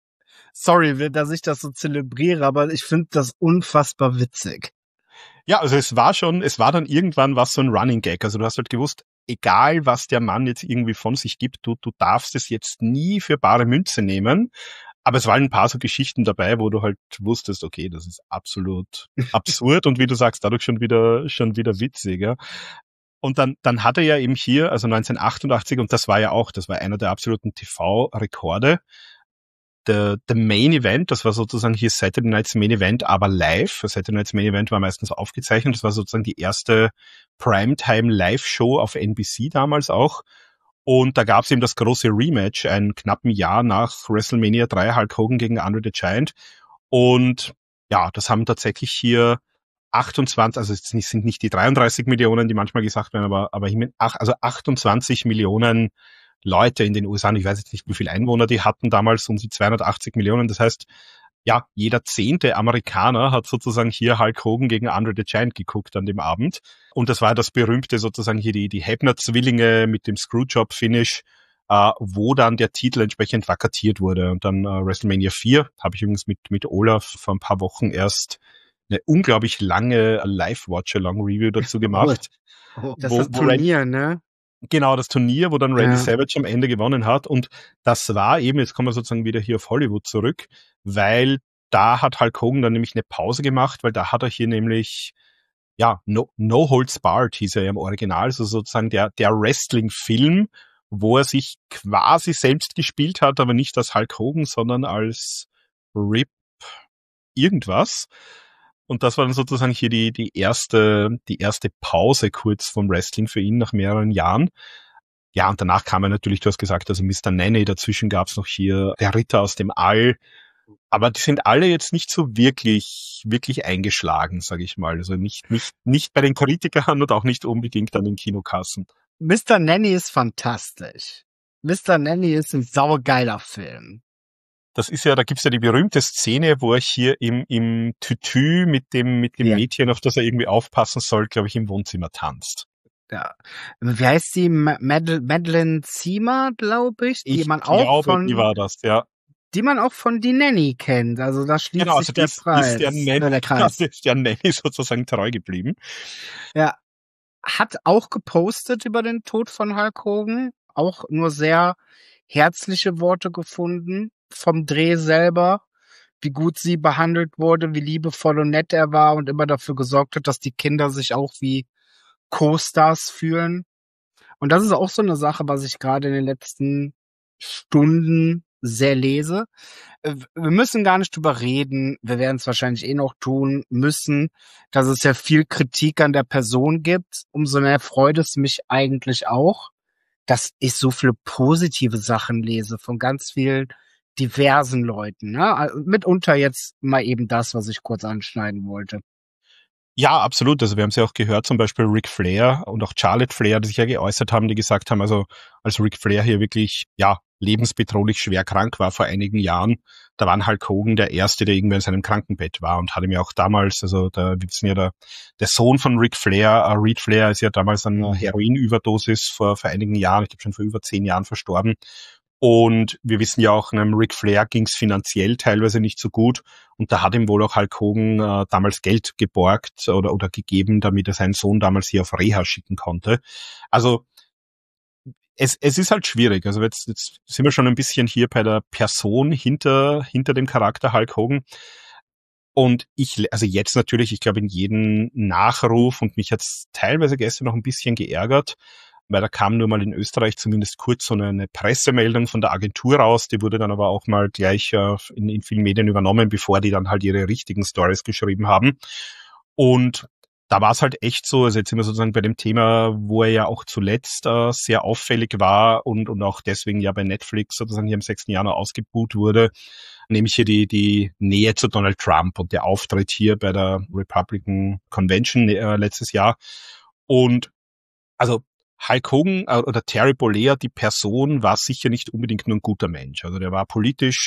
sorry, dass ich das so zelebriere, aber ich finde das unfassbar witzig. Ja, also es war dann irgendwann was so ein Running Gag. Also du hast halt gewusst, egal was der Mann jetzt irgendwie von sich gibt, du darfst es jetzt nie für bare Münze nehmen. Aber es waren ein paar so Geschichten dabei, wo du halt wusstest, okay, das ist absolut absurd und wie du sagst, dadurch schon wieder witzig, ja. Und dann hat er ja eben hier, also 1988, und das war einer der absoluten TV-Rekorde, der Main Event, das war sozusagen hier Saturday Night's Main Event, aber live. Saturday Night's Main Event war meistens aufgezeichnet, das war sozusagen die erste Primetime-Live-Show auf NBC damals auch. Und da gab es eben das große Rematch, ein knappen Jahr nach WrestleMania 3, Hulk Hogan gegen Andre the Giant. Und ja, das haben tatsächlich hier 28, also es sind nicht die 33 Millionen, die manchmal gesagt werden, aber 28 Millionen Leute in den USA, und ich weiß jetzt nicht, wie viele Einwohner die hatten damals, um die 280 Millionen. Das heißt, ja, jeder 10. Amerikaner hat sozusagen hier Hulk Hogan gegen Andre the Giant geguckt an dem Abend. Und das war das berühmte sozusagen hier die Hebner-Zwillinge mit dem Screwjob-Finish, wo dann der Titel entsprechend vakatiert wurde. Und dann WrestleMania 4 habe ich übrigens mit Olaf vor ein paar Wochen erst eine unglaublich lange Live-Watch-Along-Review dazu gemacht. Das ist das Turnier, ne? Genau, das Turnier, wo dann Randy Savage am Ende gewonnen hat. Und das war eben, jetzt kommen wir sozusagen wieder hier auf Hollywood zurück, weil da hat Hulk Hogan dann nämlich eine Pause gemacht, weil da hat er hier nämlich, ja, No Holds Barred hieß er ja im Original, also sozusagen der Wrestling-Film, wo er sich quasi selbst gespielt hat, aber nicht als Hulk Hogan, sondern als Rip irgendwas. Und das war dann sozusagen hier die erste Pause kurz vom Wrestling für ihn nach mehreren Jahren. Ja, und danach kam er natürlich, du hast gesagt, also Mr. Nanny, dazwischen gab's noch hier der Ritter aus dem All. Aber die sind alle jetzt nicht so wirklich eingeschlagen, sage ich mal. Also nicht bei den Kritikern und auch nicht unbedingt an den Kinokassen. Mr. Nanny ist fantastisch. Mr. Nanny ist ein saugeiler Film. Das ist ja, da gibt's ja die berühmte Szene, wo er hier im Tütü mit dem Mädchen, auf das er irgendwie aufpassen soll, glaube ich, im Wohnzimmer tanzt. Ja. Wie heißt die? Madeleine Zima, glaube ich. Die man auch die war das, ja. Die man auch von Die Nanny kennt. Also da schließt sich der Kreis. Das ist der Nanny sozusagen treu geblieben. Ja. Hat auch gepostet über den Tod von Hulk Hogan. Auch nur sehr herzliche Worte gefunden vom Dreh selber, wie gut sie behandelt wurde, wie liebevoll und nett er war und immer dafür gesorgt hat, dass die Kinder sich auch wie Co-Stars fühlen. Und das ist auch so eine Sache, was ich gerade in den letzten Stunden sehr lese. Wir müssen gar nicht drüber reden, wir werden es wahrscheinlich eh noch tun müssen, dass es ja viel Kritik an der Person gibt. Umso mehr freut es mich eigentlich auch, dass ich so viele positive Sachen lese von ganz vielen diversen Leuten. Ne? Also mitunter jetzt mal eben das, was ich kurz anschneiden wollte. Ja, absolut. Also wir haben es ja auch gehört, zum Beispiel Ric Flair und auch Charlotte Flair, die sich ja geäußert haben, die gesagt haben, also als Ric Flair hier wirklich, ja, lebensbedrohlich schwer krank war vor einigen Jahren, da war Hulk Hogan der Erste, der irgendwie in seinem Krankenbett war und hat ihm ja auch damals, also wir wissen ja, der Sohn von Ric Flair, Reid Flair, ist ja damals an einer Heroinüberdosis vor einigen Jahren, ich glaube schon vor über 10 Jahren verstorben. Und wir wissen ja auch, einem Ric Flair ging es finanziell teilweise nicht so gut. Und da hat ihm wohl auch Hulk Hogan damals Geld geborgt oder gegeben, damit er seinen Sohn damals hier auf Reha schicken konnte. Also es ist halt schwierig. Also jetzt sind wir schon ein bisschen hier bei der Person hinter dem Charakter Hulk Hogan. Und also jetzt natürlich, ich glaube in jedem Nachruf, und mich hat's teilweise gestern noch ein bisschen geärgert, weil da kam nur mal in Österreich zumindest kurz so eine Pressemeldung von der Agentur raus, die wurde dann aber auch mal gleich in vielen Medien übernommen, bevor die dann halt ihre richtigen Stories geschrieben haben. Und da war es halt echt so, also jetzt sind wir sozusagen bei dem Thema, wo er ja auch zuletzt sehr auffällig war und auch deswegen ja bei Netflix sozusagen hier im 6. Januar ausgebuht wurde, nämlich hier die Nähe zu Donald Trump und der Auftritt hier bei der Republican Convention letztes Jahr. Und also Hulk Hogan oder Terry Bollea, die Person, war sicher nicht unbedingt nur ein guter Mensch. Also der war politisch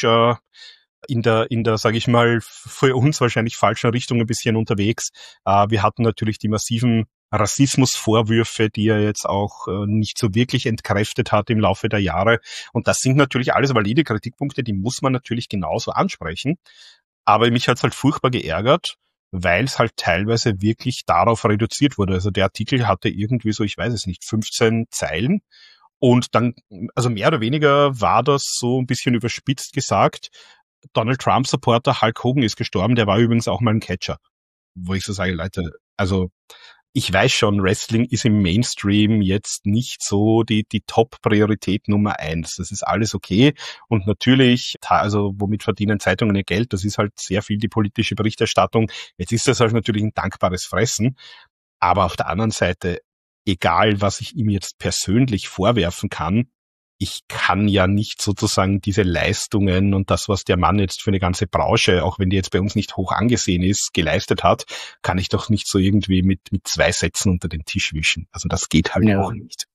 in der, sage ich mal, für uns wahrscheinlich falschen Richtung ein bisschen unterwegs. Wir hatten natürlich die massiven Rassismusvorwürfe, die er jetzt auch nicht so wirklich entkräftet hat im Laufe der Jahre. Und das sind natürlich alles valide Kritikpunkte, die muss man natürlich genauso ansprechen. Aber mich hat's halt furchtbar geärgert, weil es halt teilweise wirklich darauf reduziert wurde. Also der Artikel hatte irgendwie so, ich weiß es nicht, 15 Zeilen. Und dann, also mehr oder weniger war das so ein bisschen überspitzt gesagt, Donald Trump Supporter Hulk Hogan ist gestorben, der war übrigens auch mal ein Catcher. Wo ich so sage, Leute, also ich weiß schon, Wrestling ist im Mainstream jetzt nicht so die Top-Priorität Nummer 1. Das ist alles okay. Und natürlich, also womit verdienen Zeitungen ihr Geld? Das ist halt sehr viel die politische Berichterstattung. Jetzt ist das halt natürlich ein dankbares Fressen. Aber auf der anderen Seite, egal was ich ihm jetzt persönlich vorwerfen kann, ich kann ja nicht sozusagen diese Leistungen und das, was der Mann jetzt für eine ganze Branche, auch wenn die jetzt bei uns nicht hoch angesehen ist, geleistet hat, kann ich doch nicht so irgendwie mit 2 Sätzen unter den Tisch wischen. Also das geht halt auch nicht.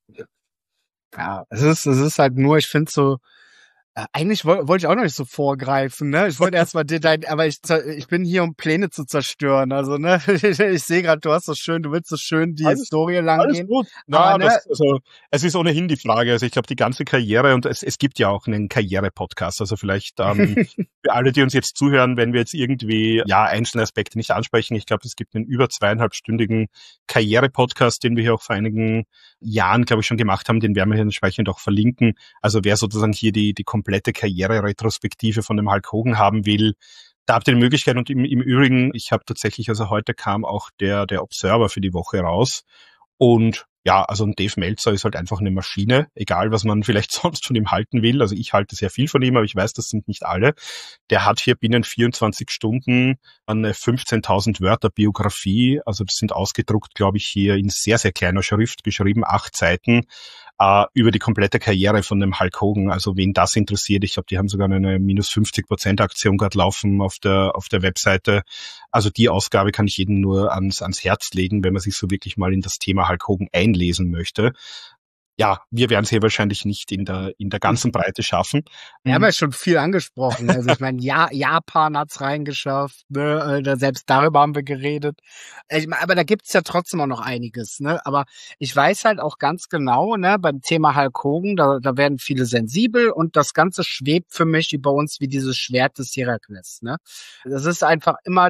Ja, es ist halt nur, ich finde so, eigentlich wollte ich auch noch nicht so vorgreifen, ne? Ich wollte erstmal aber ich bin hier, um Pläne zu zerstören. Also, ne, ich sehe gerade, du willst so schön die Historie lang gehen. Gut. Na, ne? Es ist ohnehin die Frage. Also ich glaube, die ganze Karriere, und es gibt ja auch einen Karriere-Podcast. Also vielleicht für alle, die uns jetzt zuhören, wenn wir jetzt irgendwie einzelne Aspekte nicht ansprechen. Ich glaube, es gibt einen über 2,5-stündigen Karriere-Podcast, den wir hier auch vor einigen Jahren, glaube ich, schon gemacht haben. Den werden wir hier entsprechend auch verlinken. Also wer sozusagen hier die komplette Karriere-Retrospektive von dem Hulk Hogan haben will, da habt ihr die Möglichkeit. Und im Übrigen, ich habe tatsächlich, also heute kam auch der Observer für die Woche raus. Und ja, also ein Dave Meltzer ist halt einfach eine Maschine, egal was man vielleicht sonst von ihm halten will. Also ich halte sehr viel von ihm, aber ich weiß, das sind nicht alle. Der hat hier binnen 24 Stunden eine 15.000 Wörter Biografie, also das sind ausgedruckt, glaube ich, hier in sehr, sehr kleiner Schrift geschrieben, 8 Seiten, über die komplette Karriere von dem Hulk Hogan. Also wen das interessiert, ich glaube, die haben sogar eine minus 50% Aktion gerade laufen auf der Webseite. Also die Ausgabe kann ich jedem nur ans Herz legen, wenn man sich so wirklich mal in das Thema Hulk Hogan einlesen möchte. Ja, wir werden es hier wahrscheinlich nicht in der ganzen Breite schaffen. Wir haben ja schon viel angesprochen. Also ich meine, Japan hat's reingeschafft, ne? Selbst darüber haben wir geredet. Aber da gibt's ja trotzdem auch noch einiges, ne? Aber ich weiß halt auch ganz genau, ne, beim Thema Hulk Hogan, da werden viele sensibel und das Ganze schwebt für mich über uns wie dieses Schwert des Herakles, ne? Das ist einfach immer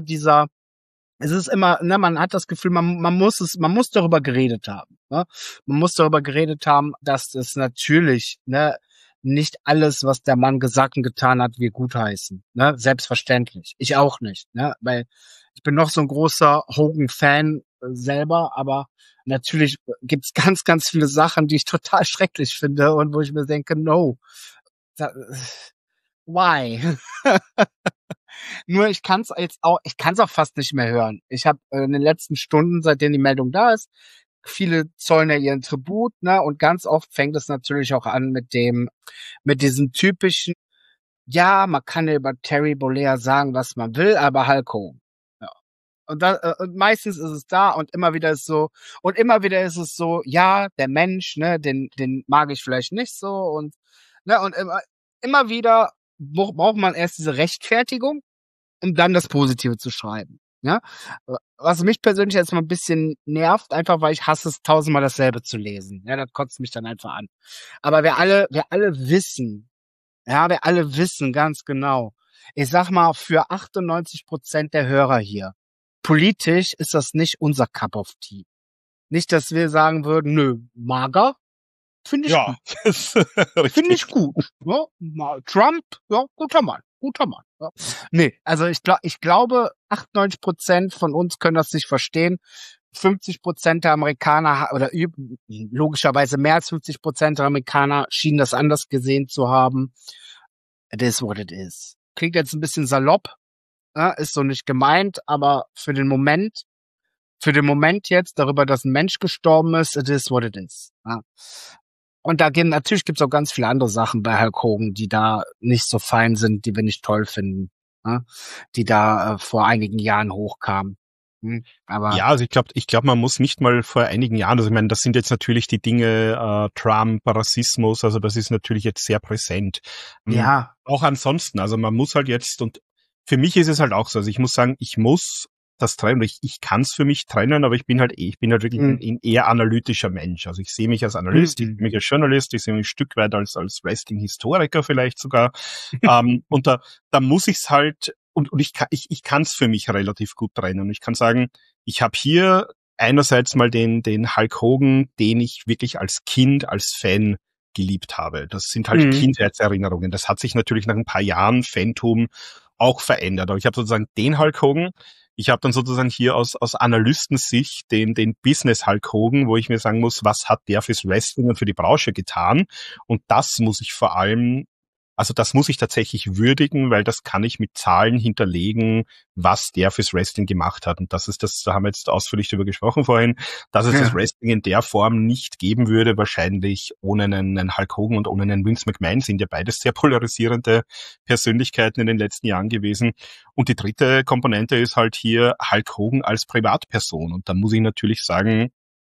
es ist immer, ne, man hat das Gefühl, man muss darüber geredet haben, ne? Man muss darüber geredet haben, dass es natürlich, ne, nicht alles, was der Mann gesagt und getan hat, wir gutheißen, ne? Selbstverständlich. Ich auch nicht, ne? Weil ich bin noch so ein großer Hogan-Fan selber, aber natürlich gibt's ganz, ganz viele Sachen, die ich total schrecklich finde und wo ich mir denke, no. Why? Nur ich kann es auch fast nicht mehr hören. Ich habe in den letzten Stunden, seitdem die Meldung da ist, viele zollen ja ihren Tribut, ne? Und ganz oft fängt es natürlich auch an mit diesem typischen, ja, man kann ja über Terry Bollea sagen, was man will, aber Hulk Hogan. Ja. Und meistens ist es da und immer wieder ist es so, ja, der Mensch, ne, den mag ich vielleicht nicht so und, ne, und immer wieder braucht man erst diese Rechtfertigung, um dann das Positive zu schreiben. Ja? Was mich persönlich jetzt mal ein bisschen nervt, einfach weil ich hasse es, tausendmal dasselbe zu lesen. Ja, das kotzt mich dann einfach an. Aber wir alle wissen, wir alle wissen ganz genau. Ich sag mal, für 98% der Hörer hier, politisch ist das nicht unser Cup of Tea. Nicht, dass wir sagen würden, nö, mager, finde ich gut. Finde ich gut. Ja, Trump, ja, guter Mann. Ja. Nee, also ich glaube, 98% von uns können das nicht verstehen. 50% der Amerikaner oder logischerweise mehr als 50% der Amerikaner schienen das anders gesehen zu haben. It is what it is. Klingt jetzt ein bisschen salopp, ist so nicht gemeint, aber für den Moment jetzt darüber, dass ein Mensch gestorben ist, it is what it is. Ja. Und natürlich gibt's auch ganz viele andere Sachen bei Hulk Hogan, die da nicht so fein sind, die wir nicht toll finden, die da vor einigen Jahren hochkamen. Aber ja, also ich glaube, man muss nicht mal vor einigen Jahren, also ich meine, das sind jetzt natürlich die Dinge, Trump, Rassismus, also das ist natürlich jetzt sehr präsent. Ja. Auch ansonsten, also man muss halt jetzt, und für mich ist es halt auch so, also ich muss sagen, ich muss das trennen, ich kann es für mich trennen, aber ich bin halt wirklich ein eher analytischer Mensch. Also ich sehe mich als Analyst, ich sehe mich als Journalist, ich sehe mich ein Stück weit als Wrestling-Historiker vielleicht sogar. Und da muss ich's halt, und ich kann es für mich relativ gut trennen. Und ich kann sagen, ich habe hier einerseits mal den Hulk Hogan, den ich wirklich als Kind, als Fan geliebt habe. Das sind halt Kindheitserinnerungen. Das hat sich natürlich nach ein paar Jahren Fantum auch verändert. Aber ich habe sozusagen den Hulk Hogan, ich habe dann sozusagen hier aus Analystensicht den Business Hulk Hogan, wo ich mir sagen muss, was hat der fürs Wrestling und für die Branche getan? Und das muss ich vor allem, also das muss ich tatsächlich würdigen, weil das kann ich mit Zahlen hinterlegen, was der fürs Wrestling gemacht hat. Und das ist das, da haben wir jetzt ausführlich drüber gesprochen vorhin, dass es das Wrestling in der Form nicht geben würde, wahrscheinlich ohne einen Hulk Hogan und ohne einen Vince McMahon, sind ja beides sehr polarisierende Persönlichkeiten in den letzten Jahren gewesen. Und die dritte Komponente ist halt hier Hulk Hogan als Privatperson. Und da muss ich natürlich sagen,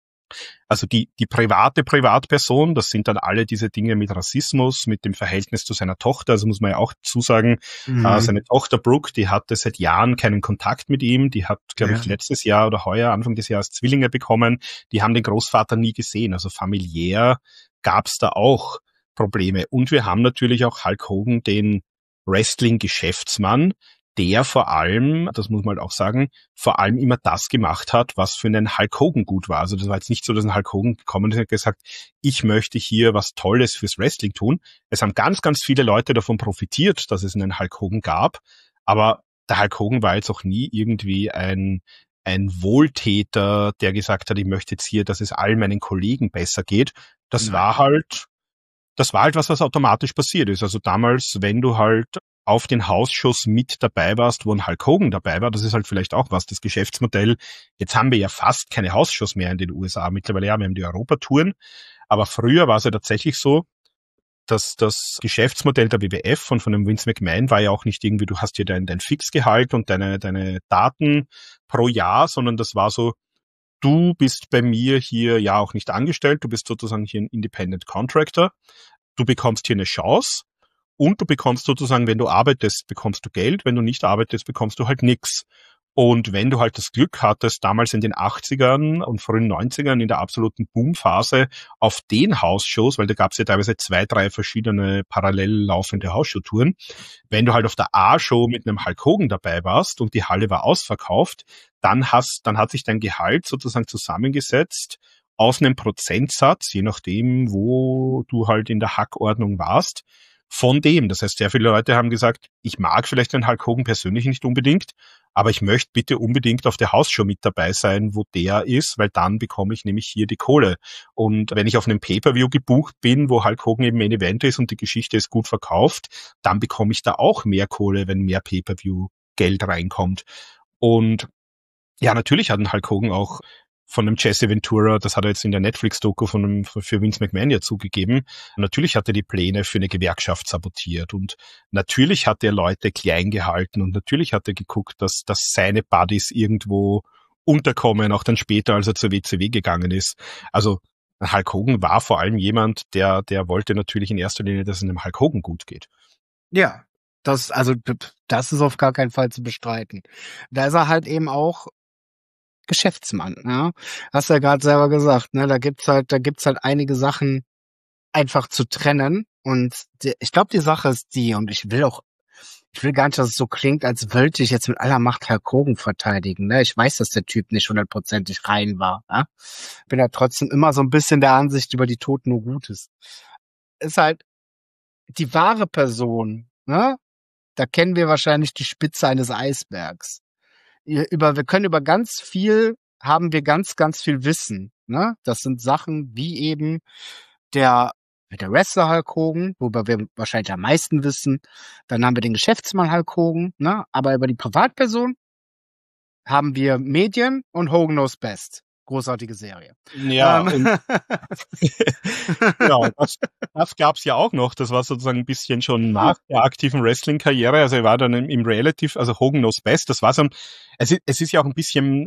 also die private Privatperson, das sind dann alle diese Dinge mit Rassismus, mit dem Verhältnis zu seiner Tochter. Also muss man ja auch zusagen, seine Tochter Brooke, die hatte seit Jahren keinen Kontakt mit ihm. Die hat, glaube ich, letztes Jahr oder heuer, Anfang des Jahres, Zwillinge bekommen. Die haben den Großvater nie gesehen. Also familiär gab's da auch Probleme. Und wir haben natürlich auch Hulk Hogan, den Wrestling-Geschäftsmann, der vor allem, das muss man halt auch sagen, vor allem immer das gemacht hat, was für einen Hulk Hogan gut war. Also das war jetzt nicht so, dass ein Hulk Hogan gekommen ist und gesagt, ich möchte hier was Tolles fürs Wrestling tun. Es haben ganz, ganz viele Leute davon profitiert, dass es einen Hulk Hogan gab, aber der Hulk Hogan war jetzt auch nie irgendwie ein Wohltäter, der gesagt hat, ich möchte jetzt hier, dass es all meinen Kollegen besser geht. Das war halt was automatisch passiert ist. Also damals, wenn du halt auf den Hausshows mit dabei warst, wo ein Hulk Hogan dabei war, das ist halt vielleicht auch was, das Geschäftsmodell. Jetzt haben wir ja fast keine Hausshows mehr in den USA. Mittlerweile ja, wir haben die Europatouren. Aber früher war es ja tatsächlich so, dass das Geschäftsmodell der WWF und von dem Vince McMahon war ja auch nicht irgendwie, du hast hier dein Fixgehalt und deine Daten pro Jahr, sondern das war so, du bist bei mir hier ja auch nicht angestellt, du bist sozusagen hier ein Independent Contractor, du bekommst hier eine Chance und du bekommst sozusagen, wenn du arbeitest, bekommst du Geld, wenn du nicht arbeitest, bekommst du halt nix. Und wenn du halt das Glück hattest, damals in den 80ern und frühen 90ern in der absoluten Boomphase auf den Hausshows, weil da gab es ja teilweise 2, 3 verschiedene parallel laufende Hausshow-Touren, wenn du halt auf der A-Show mit einem Hulk Hogan dabei warst und die Halle war ausverkauft, dann hat sich dein Gehalt sozusagen zusammengesetzt aus einem Prozentsatz, je nachdem, wo du halt in der Hackordnung warst, von dem. Das heißt, sehr viele Leute haben gesagt, ich mag vielleicht den Hulk Hogan persönlich nicht unbedingt, aber ich möchte bitte unbedingt auf der Hausshow mit dabei sein, wo der ist, weil dann bekomme ich nämlich hier die Kohle. Und wenn ich auf einem Pay-Per-View gebucht bin, wo Hulk Hogan eben Main Event ist und die Geschichte ist gut verkauft, dann bekomme ich da auch mehr Kohle, wenn mehr Pay-Per-View-Geld reinkommt. Und ja, natürlich hat ein Hulk Hogan auch von dem Jesse Ventura, das hat er jetzt in der Netflix-Doku für Vince McMahon ja zugegeben, natürlich hat er die Pläne für eine Gewerkschaft sabotiert und natürlich hat er Leute klein gehalten und natürlich hat er geguckt, dass seine Buddies irgendwo unterkommen, auch dann später, als er zur WCW gegangen ist. Also Hulk Hogan war vor allem jemand, der wollte natürlich in erster Linie, dass es einem Hulk Hogan gut geht. Ja, das ist auf gar keinen Fall zu bestreiten. Da ist er halt eben auch Geschäftsmann, ja. Hast ja gerade selber gesagt, ne, da gibt's halt einige Sachen einfach zu trennen und ich glaube, die Sache ist die, und ich will gar nicht, dass es so klingt, als wollte ich jetzt mit aller Macht Hulk Hogan verteidigen, ne. Ich weiß, dass der Typ nicht 100%ig rein war, ja. Bin ja trotzdem immer so ein bisschen der Ansicht, über die Toten nur Gutes. Ist halt die wahre Person, ne. Da kennen wir wahrscheinlich die Spitze eines Eisbergs. Wir können über haben wir ganz, ganz viel Wissen, ne? Das sind Sachen wie eben der Wrestler Hulk Hogan, worüber wir wahrscheinlich am meisten wissen. Dann haben wir den Geschäftsmann Hulk Hogan, ne? Aber über die Privatperson haben wir Medien und Hogan Knows Best. Großartige Serie. Ja, und genau, das gab's ja auch noch. Das war sozusagen ein bisschen schon nach der aktiven Wrestling-Karriere. Also er war dann im Relative, also Hogan Knows Best. Das war so es ist ja auch ein bisschen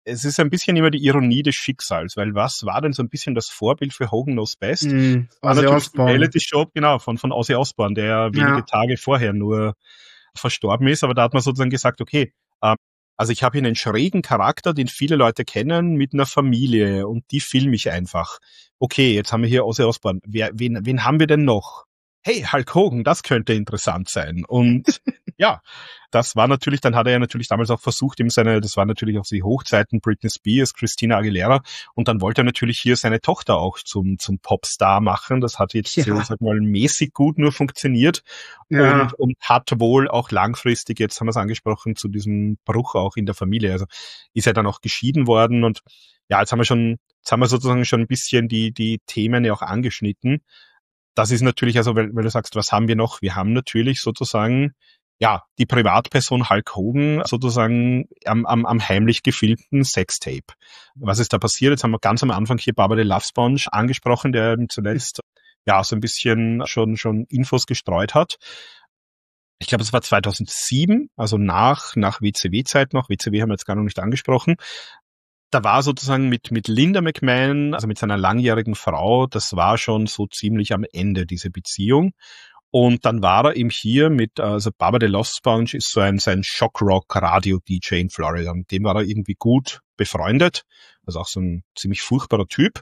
immer die Ironie des Schicksals, weil was war denn so ein bisschen das Vorbild für Hogan Knows Best? Ozzy Osbourne. Reality Show, genau, von Ozzy Osbourne, der ja wenige Tage vorher nur verstorben ist. Aber da hat man sozusagen gesagt, okay, also ich habe hier einen schrägen Charakter, den viele Leute kennen, mit einer Familie und die filme ich einfach. Okay, jetzt haben wir hier Ozzy Osbourne. Wen haben wir denn noch? Hey, Hulk Hogan, das könnte interessant sein. Und ja, das war natürlich, dann hat er ja natürlich damals auch versucht, das war natürlich auch die Hochzeiten, Britney Spears, Christina Aguilera, und dann wollte er natürlich hier seine Tochter auch zum Popstar machen. Das hat jetzt so, sag mal, mäßig gut nur funktioniert und hat wohl auch langfristig, jetzt haben wir es angesprochen, zu diesem Bruch auch in der Familie. Also ist er dann auch geschieden worden und ja, jetzt haben wir sozusagen schon ein bisschen die Themen ja auch angeschnitten. Das ist natürlich, also weil du sagst, was haben wir noch? Wir haben natürlich sozusagen, ja, die Privatperson Hulk Hogan sozusagen am heimlich gefilmten Sextape. Was ist da passiert? Jetzt haben wir ganz am Anfang hier Baba the Love Sponge angesprochen, der zuletzt ja so ein bisschen schon Infos gestreut hat. Ich glaube, es war 2007, also nach WCW-Zeit noch. WCW haben wir jetzt gar noch nicht angesprochen. Da war sozusagen mit Linda McMahon, also mit seiner langjährigen Frau, das war schon so ziemlich am Ende, diese Beziehung. Und dann war er eben hier also Baba the Love Sponge ist so ein Shock-Rock-Radio-DJ in Florida. Mit dem war er irgendwie gut befreundet. Also auch so ein ziemlich furchtbarer Typ.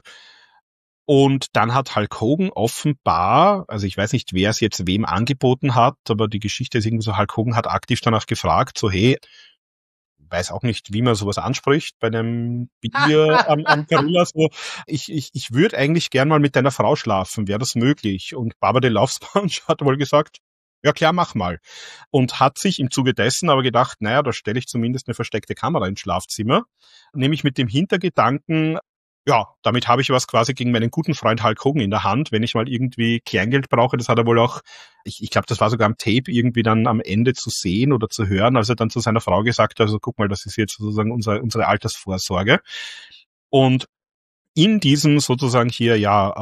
Und dann hat Hulk Hogan offenbar, also ich weiß nicht, wer es jetzt wem angeboten hat, aber die Geschichte ist irgendwie so, Hulk Hogan hat aktiv danach gefragt, so hey, weiß auch nicht, wie man sowas anspricht bei einem Bier am Gorilla, so, ich würde eigentlich gern mal mit deiner Frau schlafen, wäre das möglich? Und Baba the Love Sponge hat wohl gesagt, ja klar, mach mal. Und hat sich im Zuge dessen aber gedacht, naja, da stelle ich zumindest eine versteckte Kamera ins Schlafzimmer, nämlich mit dem Hintergedanken, ja, damit habe ich was quasi gegen meinen guten Freund Hulk Hogan in der Hand, wenn ich mal irgendwie Kleingeld brauche. Das hat er wohl auch, ich glaube, das war sogar am Tape irgendwie dann am Ende zu sehen oder zu hören, als er dann zu seiner Frau gesagt hat, also guck mal, das ist jetzt sozusagen unsere Altersvorsorge. Und in diesem sozusagen hier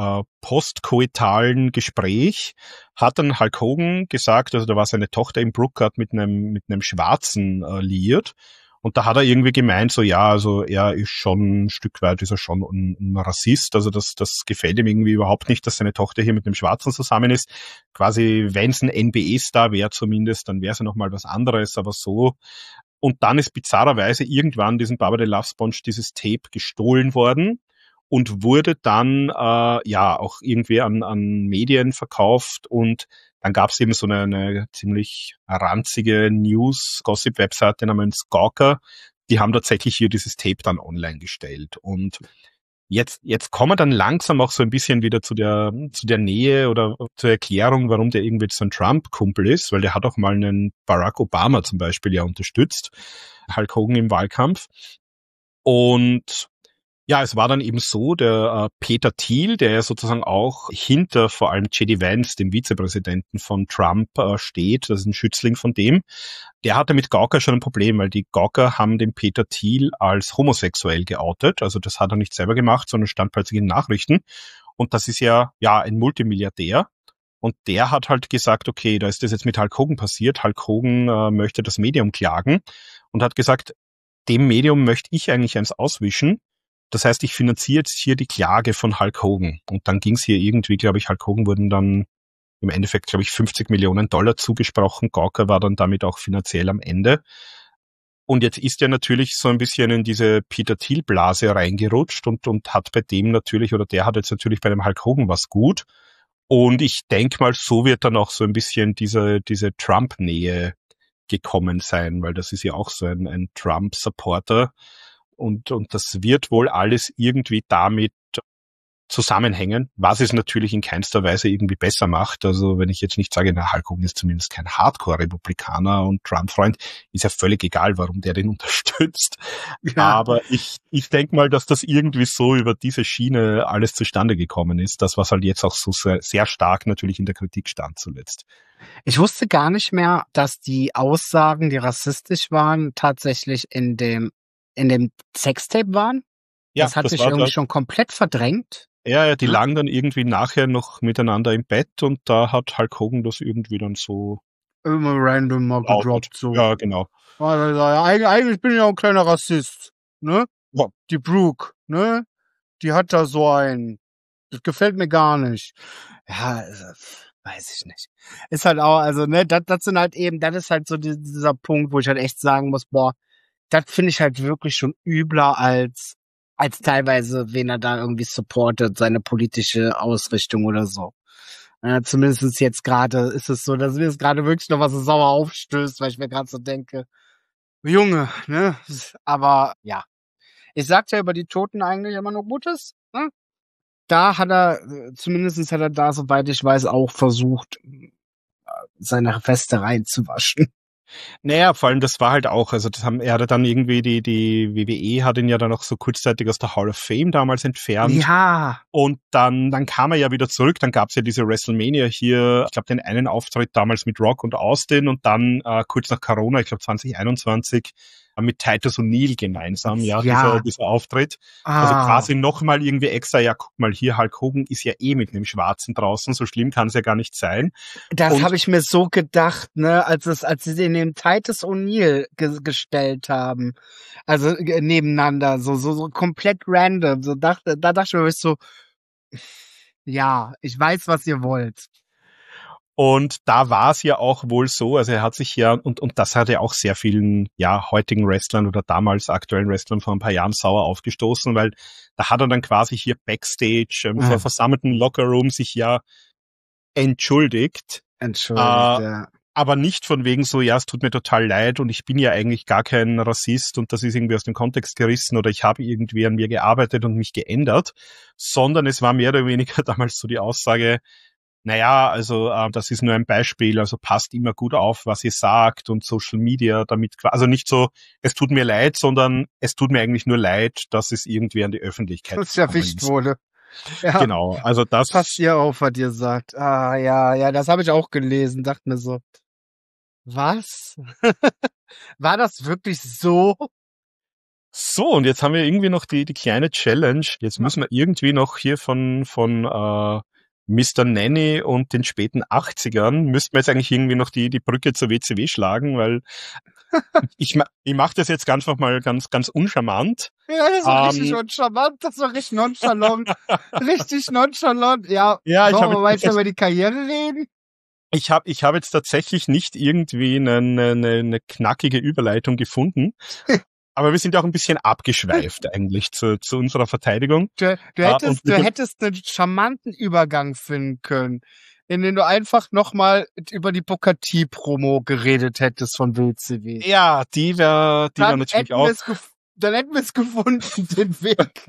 postkoitalen Gespräch hat dann Hulk Hogan gesagt, also da war seine Tochter im Brookgard mit einem Schwarzen liiert. Und da hat er irgendwie gemeint, so ja, also er ist schon ein Stück weit, ist er schon ein Rassist. Also das gefällt ihm irgendwie überhaupt nicht, dass seine Tochter hier mit einem Schwarzen zusammen ist. Quasi, wenn es ein NBA-Star wäre zumindest, dann wäre es ja nochmal was anderes, aber so. Und dann ist bizarrerweise irgendwann diesem Baba the Love Sponge dieses Tape gestohlen worden und wurde dann auch irgendwie an Medien verkauft und dann gab es eben so eine ziemlich ranzige News-Gossip-Webseite namens Gawker. Die haben tatsächlich hier dieses Tape dann online gestellt. Und jetzt kommen wir dann langsam auch so ein bisschen wieder zu der Nähe oder zur Erklärung, warum der irgendwie so ein Trump-Kumpel ist, weil der hat auch mal einen Barack Obama zum Beispiel ja unterstützt. Hulk Hogan im Wahlkampf. Und ja, es war dann eben so, der Peter Thiel, der ja sozusagen auch hinter vor allem J.D. Vance, dem Vizepräsidenten von Trump, steht, das ist ein Schützling von dem, der hatte mit Gawker schon ein Problem, weil die Gawker haben den Peter Thiel als homosexuell geoutet, also das hat er nicht selber gemacht, sondern stand plötzlich in Nachrichten. Und das ist ja ein Multimilliardär. Und der hat halt gesagt, okay, da ist das jetzt mit Hulk Hogan passiert. Hulk Hogan möchte das Medium klagen und hat gesagt, dem Medium möchte ich eigentlich eins auswischen. Das heißt, ich finanziere jetzt hier die Klage von Hulk Hogan. Und dann ging es hier irgendwie, glaube ich, Hulk Hogan wurden dann im Endeffekt, glaube ich, $50 Millionen zugesprochen. Gawker war dann damit auch finanziell am Ende. Und jetzt ist er natürlich so ein bisschen in diese Peter Thiel-Blase reingerutscht und hat bei dem natürlich, oder der hat jetzt natürlich bei dem Hulk Hogan was gut. Und ich denke mal, so wird dann auch so ein bisschen diese Trump-Nähe gekommen sein, weil das ist ja auch so ein Trump-Supporter. Und das wird wohl alles irgendwie damit zusammenhängen, was es natürlich in keinster Weise irgendwie besser macht. Also wenn ich jetzt nicht sage, na, Hulk Hogan ist zumindest kein Hardcore-Republikaner und Trump-Freund, ist ja völlig egal, warum der den unterstützt. Ja. Aber ich denke mal, dass das irgendwie so über diese Schiene alles zustande gekommen ist. Das, was halt jetzt auch so sehr, sehr stark natürlich in der Kritik stand zuletzt. Ich wusste gar nicht mehr, dass die Aussagen, die rassistisch waren, tatsächlich in dem Sextape waren. Ja, das hatte ich irgendwie schon komplett verdrängt. Ja, die lagen dann irgendwie nachher noch miteinander im Bett und da hat Hulk Hogan das irgendwie dann so immer random mal gedroppt. So. Ja, genau. Ja, eigentlich bin ich ja ein kleiner Rassist, ne? Ja. Die Brooke, ne? Die hat da so ein, das gefällt mir gar nicht. Ja, also, weiß ich nicht. Ist halt auch, also, ne, das sind halt eben, das ist halt so dieser Punkt, wo ich halt echt sagen muss, boah, das finde ich halt wirklich schon übler als teilweise, wen er da irgendwie supportet, seine politische Ausrichtung oder so. Zumindest jetzt gerade ist es so, dass mir jetzt gerade wirklich noch was so sauer aufstößt, weil ich mir gerade so denke, Junge, ne? Aber ja, ich sagte ja über die Toten eigentlich immer nur Gutes, ne? Da hat er, zumindest hat er da, soweit ich weiß, auch versucht, seine Weste reinzuwaschen. Naja, vor allem das war halt auch, also er hatte dann irgendwie, die WWE hat ihn ja dann auch so kurzzeitig aus der Hall of Fame damals entfernt. Ja. Und dann kam er ja wieder zurück, dann gab's ja diese WrestleMania hier, ich glaube den einen Auftritt damals mit Rock und Austin und dann kurz nach Corona, ich glaube 2021, mit Titus O'Neil gemeinsam, dieser Auftritt. Also quasi nochmal irgendwie extra, ja, guck mal, hier Hulk Hogan ist ja mit einem Schwarzen draußen, so schlimm kann es ja gar nicht sein. Das habe ich mir so gedacht, ne, als sie den neben Titus O'Neil gestellt haben. Also nebeneinander, so komplett random. Da dachte ich mir so, ja, ich weiß, was ihr wollt. Und da war es ja auch wohl so, also er hat sich ja, und das hat ja auch sehr vielen, heutigen Wrestlern oder damals aktuellen Wrestlern vor ein paar Jahren sauer aufgestoßen, weil da hat er dann quasi hier Backstage vor versammelten Lockerroom sich ja entschuldigt. Ja. Aber nicht von wegen so, ja, es tut mir total leid und ich bin ja eigentlich gar kein Rassist und das ist irgendwie aus dem Kontext gerissen oder ich habe irgendwie an mir gearbeitet und mich geändert, sondern es war mehr oder weniger damals so die Aussage, naja, also das ist nur ein Beispiel, also passt immer gut auf, was ihr sagt und Social Media damit, also nicht so, es tut mir leid, sondern es tut mir eigentlich nur leid, dass es irgendwie an die Öffentlichkeit erwischt wurde. Ja, genau, also das passt ihr auf, was ihr sagt. Ja, das habe ich auch gelesen, dachte mir so, was? War das wirklich so? So, und jetzt haben wir irgendwie noch die kleine Challenge, jetzt müssen wir irgendwie noch hier von Mr. Nanny und den späten 80ern müssten wir jetzt eigentlich irgendwie noch die Brücke zur WCW schlagen, weil ich mache das jetzt ganz mal ganz uncharmant. Ja, das war richtig uncharmant, das war richtig nonchalant. Richtig nonchalant. Ja, wollen wir weiter über die Karriere reden? Ich hab jetzt tatsächlich nicht irgendwie eine knackige Überleitung gefunden. Aber wir sind auch ein bisschen abgeschweift eigentlich zu unserer Verteidigung. Du hättest einen charmanten Übergang finden können, in dem du einfach nochmal über die Booker T-Promo geredet hättest von WCW. Ja, die wär natürlich auch. Dann hätten wir es gefunden, den Weg.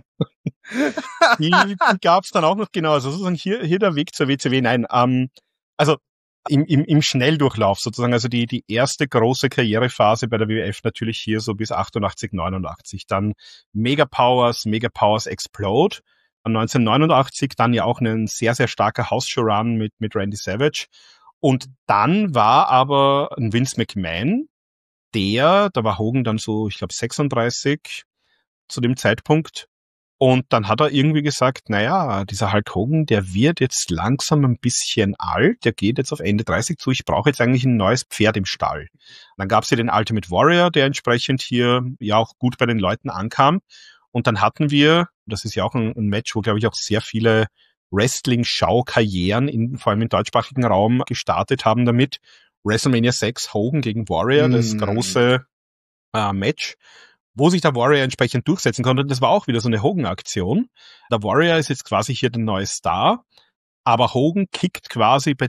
Die gab's dann auch noch, genau. Also sozusagen hier der Weg zur WCW. Nein, also im Schnelldurchlauf sozusagen, also die erste große Karrierephase bei der WWF natürlich hier so bis 88, 89. Dann Mega Powers Explode. 1989 dann ja auch ein sehr, sehr starker House-Show-Run mit Randy Savage. Und dann war aber ein Vince McMahon, da war Hogan dann so, ich glaube 36 zu dem Zeitpunkt. Und dann hat er irgendwie gesagt, naja, dieser Hulk Hogan, der wird jetzt langsam ein bisschen alt, der geht jetzt auf Ende 30 zu, ich brauche jetzt eigentlich ein neues Pferd im Stall. Und dann gab es ja den Ultimate Warrior, der entsprechend hier ja auch gut bei den Leuten ankam. Und dann hatten wir, das ist ja auch ein Match, wo, glaube ich, auch sehr viele Wrestling-Schau-Karrieren, vor allem im deutschsprachigen Raum, gestartet haben damit. WrestleMania 6, Hogan gegen Warrior, das große Match, wo sich der Warrior entsprechend durchsetzen konnte. Das war auch wieder so eine Hogan-Aktion. Der Warrior ist jetzt quasi hier der neue Star, aber Hogan kickt quasi bei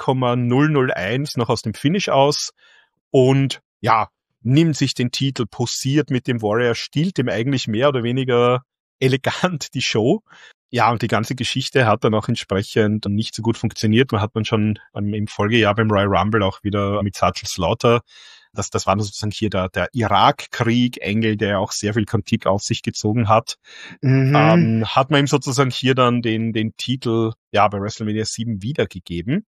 3,001 noch aus dem Finish aus und ja, nimmt sich den Titel, posiert mit dem Warrior, stiehlt ihm eigentlich mehr oder weniger elegant die Show. Ja, und die ganze Geschichte hat dann auch entsprechend nicht so gut funktioniert. Man hat dann schon im Folgejahr beim Royal Rumble auch wieder mit Sergeant Slaughter, das war sozusagen hier der Irakkrieg, Engel, der auch sehr viel Kritik auf sich gezogen hat. Hat man ihm sozusagen hier dann den Titel ja bei WrestleMania 7 wiedergegeben.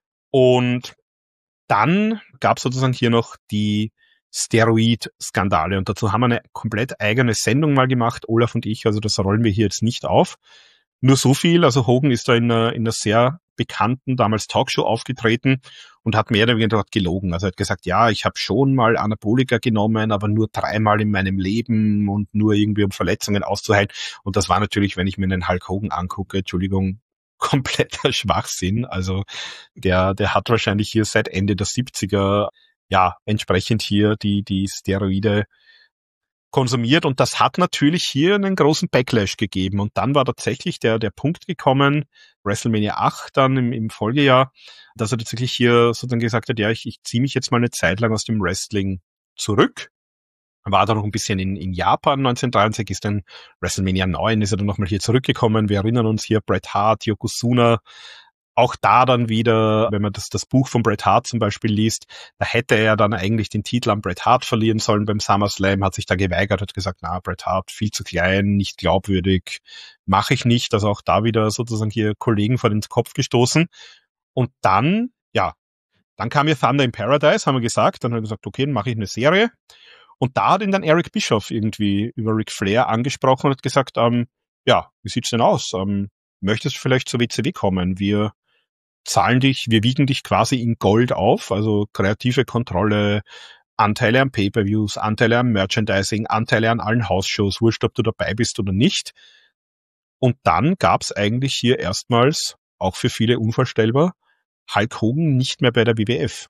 Und dann gab es sozusagen hier noch die Steroid-Skandale. Und dazu haben wir eine komplett eigene Sendung mal gemacht, Olaf und ich, also das rollen wir hier jetzt nicht auf. Nur so viel, also Hogan ist da in einer sehr bekannten, damals Talkshow aufgetreten und hat mehr oder weniger dort gelogen. Also er hat gesagt, ja, ich habe schon mal Anabolika genommen, aber nur 3-mal in meinem Leben und nur irgendwie um Verletzungen auszuheilen. Und das war natürlich, wenn ich mir einen Hulk Hogan angucke, Entschuldigung, kompletter Schwachsinn. Also der hat wahrscheinlich hier seit Ende der 70er ja entsprechend hier die Steroide konsumiert und das hat natürlich hier einen großen Backlash gegeben und dann war tatsächlich der Punkt gekommen, WrestleMania 8 dann im Folgejahr, dass er tatsächlich hier sozusagen gesagt hat, ja, ich ziehe mich jetzt mal eine Zeit lang aus dem Wrestling zurück. War dann noch ein bisschen in Japan 1963, ist dann WrestleMania 9, ist er dann nochmal hier zurückgekommen. Wir erinnern uns hier, Bret Hart, Yokozuna. Auch da dann wieder, wenn man das Buch von Bret Hart zum Beispiel liest, da hätte er dann eigentlich den Titel an Bret Hart verlieren sollen beim SummerSlam, hat sich da geweigert, hat gesagt, na, Bret Hart, viel zu klein, nicht glaubwürdig, mache ich nicht. Also auch da wieder sozusagen hier Kollegen vor den Kopf gestoßen. Und dann, ja, dann kam ja Thunder in Paradise, haben wir gesagt, dann hat er gesagt, okay, dann mache ich eine Serie. Und da hat ihn dann Eric Bischoff irgendwie über Ric Flair angesprochen und hat gesagt, ja, wie sieht's denn aus? Möchtest du vielleicht zur WCW kommen? Wir wiegen dich quasi in Gold auf, also kreative Kontrolle, Anteile an Pay-Per-Views, Anteile an Merchandising, Anteile an allen House-Shows, wurscht, ob du dabei bist oder nicht. Und dann gab's eigentlich hier erstmals, auch für viele unvorstellbar, Hulk Hogan nicht mehr bei der WWF.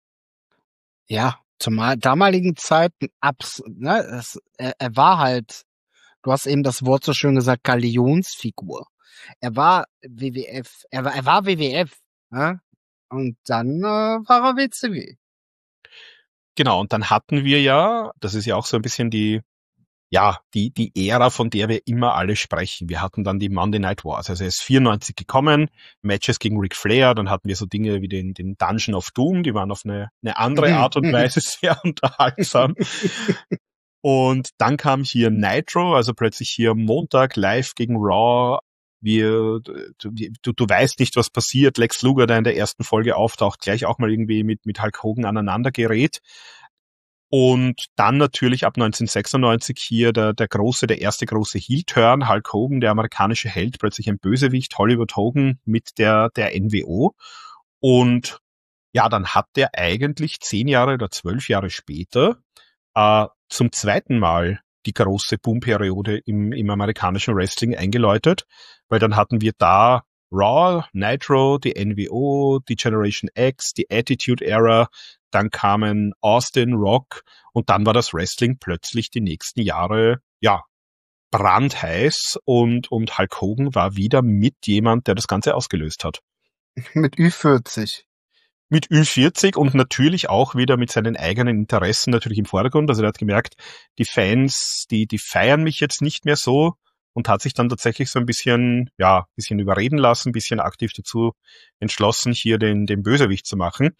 Ja, zum damaligen Zeiten ne, er war halt, du hast eben das Wort so schön gesagt, Galionsfigur. Er war WWF, er war WWF, ne? Und dann war er WCW. Genau, und dann hatten wir ja, das ist ja auch so ein bisschen die Ära, von der wir immer alle sprechen. Wir hatten dann die Monday Night Wars. Also er ist 94 gekommen, Matches gegen Ric Flair, dann hatten wir so Dinge wie den Dungeon of Doom, die waren auf eine andere Art und Weise sehr unterhaltsam. Und dann kam hier Nitro, also plötzlich hier Montag live gegen Raw. Du weißt nicht, was passiert. Lex Luger, der in der ersten Folge auftaucht, gleich auch mal irgendwie mit Hulk Hogan aneinander gerät. Und dann natürlich ab 1996 hier der erste große Heel-Turn, Hulk Hogan, der amerikanische Held, plötzlich ein Bösewicht, Hollywood Hogan mit der NWO. Und ja, dann hat der eigentlich 10 Jahre oder 12 Jahre später zum zweiten Mal die große Boomperiode im amerikanischen Wrestling eingeläutet, weil dann hatten wir da Raw, Nitro, die NWO, die Generation X, die Attitude Era, dann kamen Austin, Rock und dann war das Wrestling plötzlich die nächsten Jahre, ja, brandheiß und Hulk Hogan war wieder mit jemand, der das Ganze ausgelöst hat. Mit Ü40. Mit Ü40 und natürlich auch wieder mit seinen eigenen Interessen natürlich im Vordergrund. Also er hat gemerkt, die Fans, die feiern mich jetzt nicht mehr so und hat sich dann tatsächlich so ein bisschen überreden lassen, ein bisschen aktiv dazu entschlossen, hier den Bösewicht zu machen.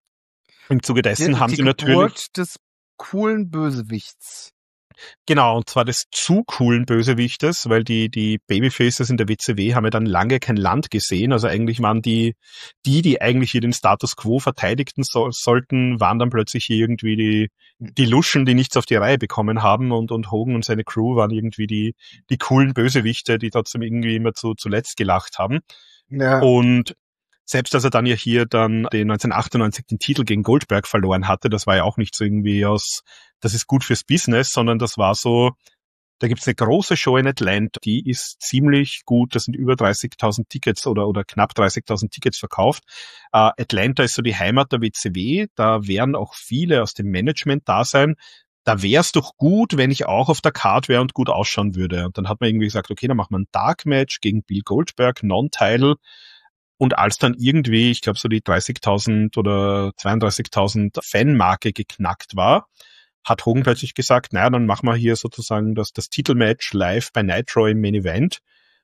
Im Zuge dessen haben sie natürlich... Geburt des coolen Bösewichts. Genau, und zwar des zu coolen Bösewichtes, weil die Babyfaces in der WCW haben ja dann lange kein Land gesehen. Also eigentlich waren die eigentlich hier den Status Quo verteidigten sollten, waren dann plötzlich hier irgendwie die Luschen, die nichts auf die Reihe bekommen haben, und Hogan und seine Crew waren irgendwie die coolen Bösewichte, die trotzdem irgendwie immer zuletzt gelacht haben. Ja. Und selbst als er dann hier den 1998 den Titel gegen Goldberg verloren hatte, das war ja auch nicht so irgendwie das ist gut fürs Business, sondern das war so, da gibt's eine große Show in Atlanta, die ist ziemlich gut, da sind über 30.000 Tickets oder knapp 30.000 Tickets verkauft. Atlanta ist so die Heimat der WCW, da werden auch viele aus dem Management da sein. Da wär's doch gut, wenn ich auch auf der Card wäre und gut ausschauen würde. Und dann hat man irgendwie gesagt, okay, dann machen wir ein Dark Match gegen Bill Goldberg, Non-Title. Und als dann irgendwie, ich glaube so die 30.000 oder 32.000 Fanmarke geknackt war, hat Hogan plötzlich gesagt, naja, dann machen wir hier sozusagen das Titelmatch live bei Nitro im Main Event.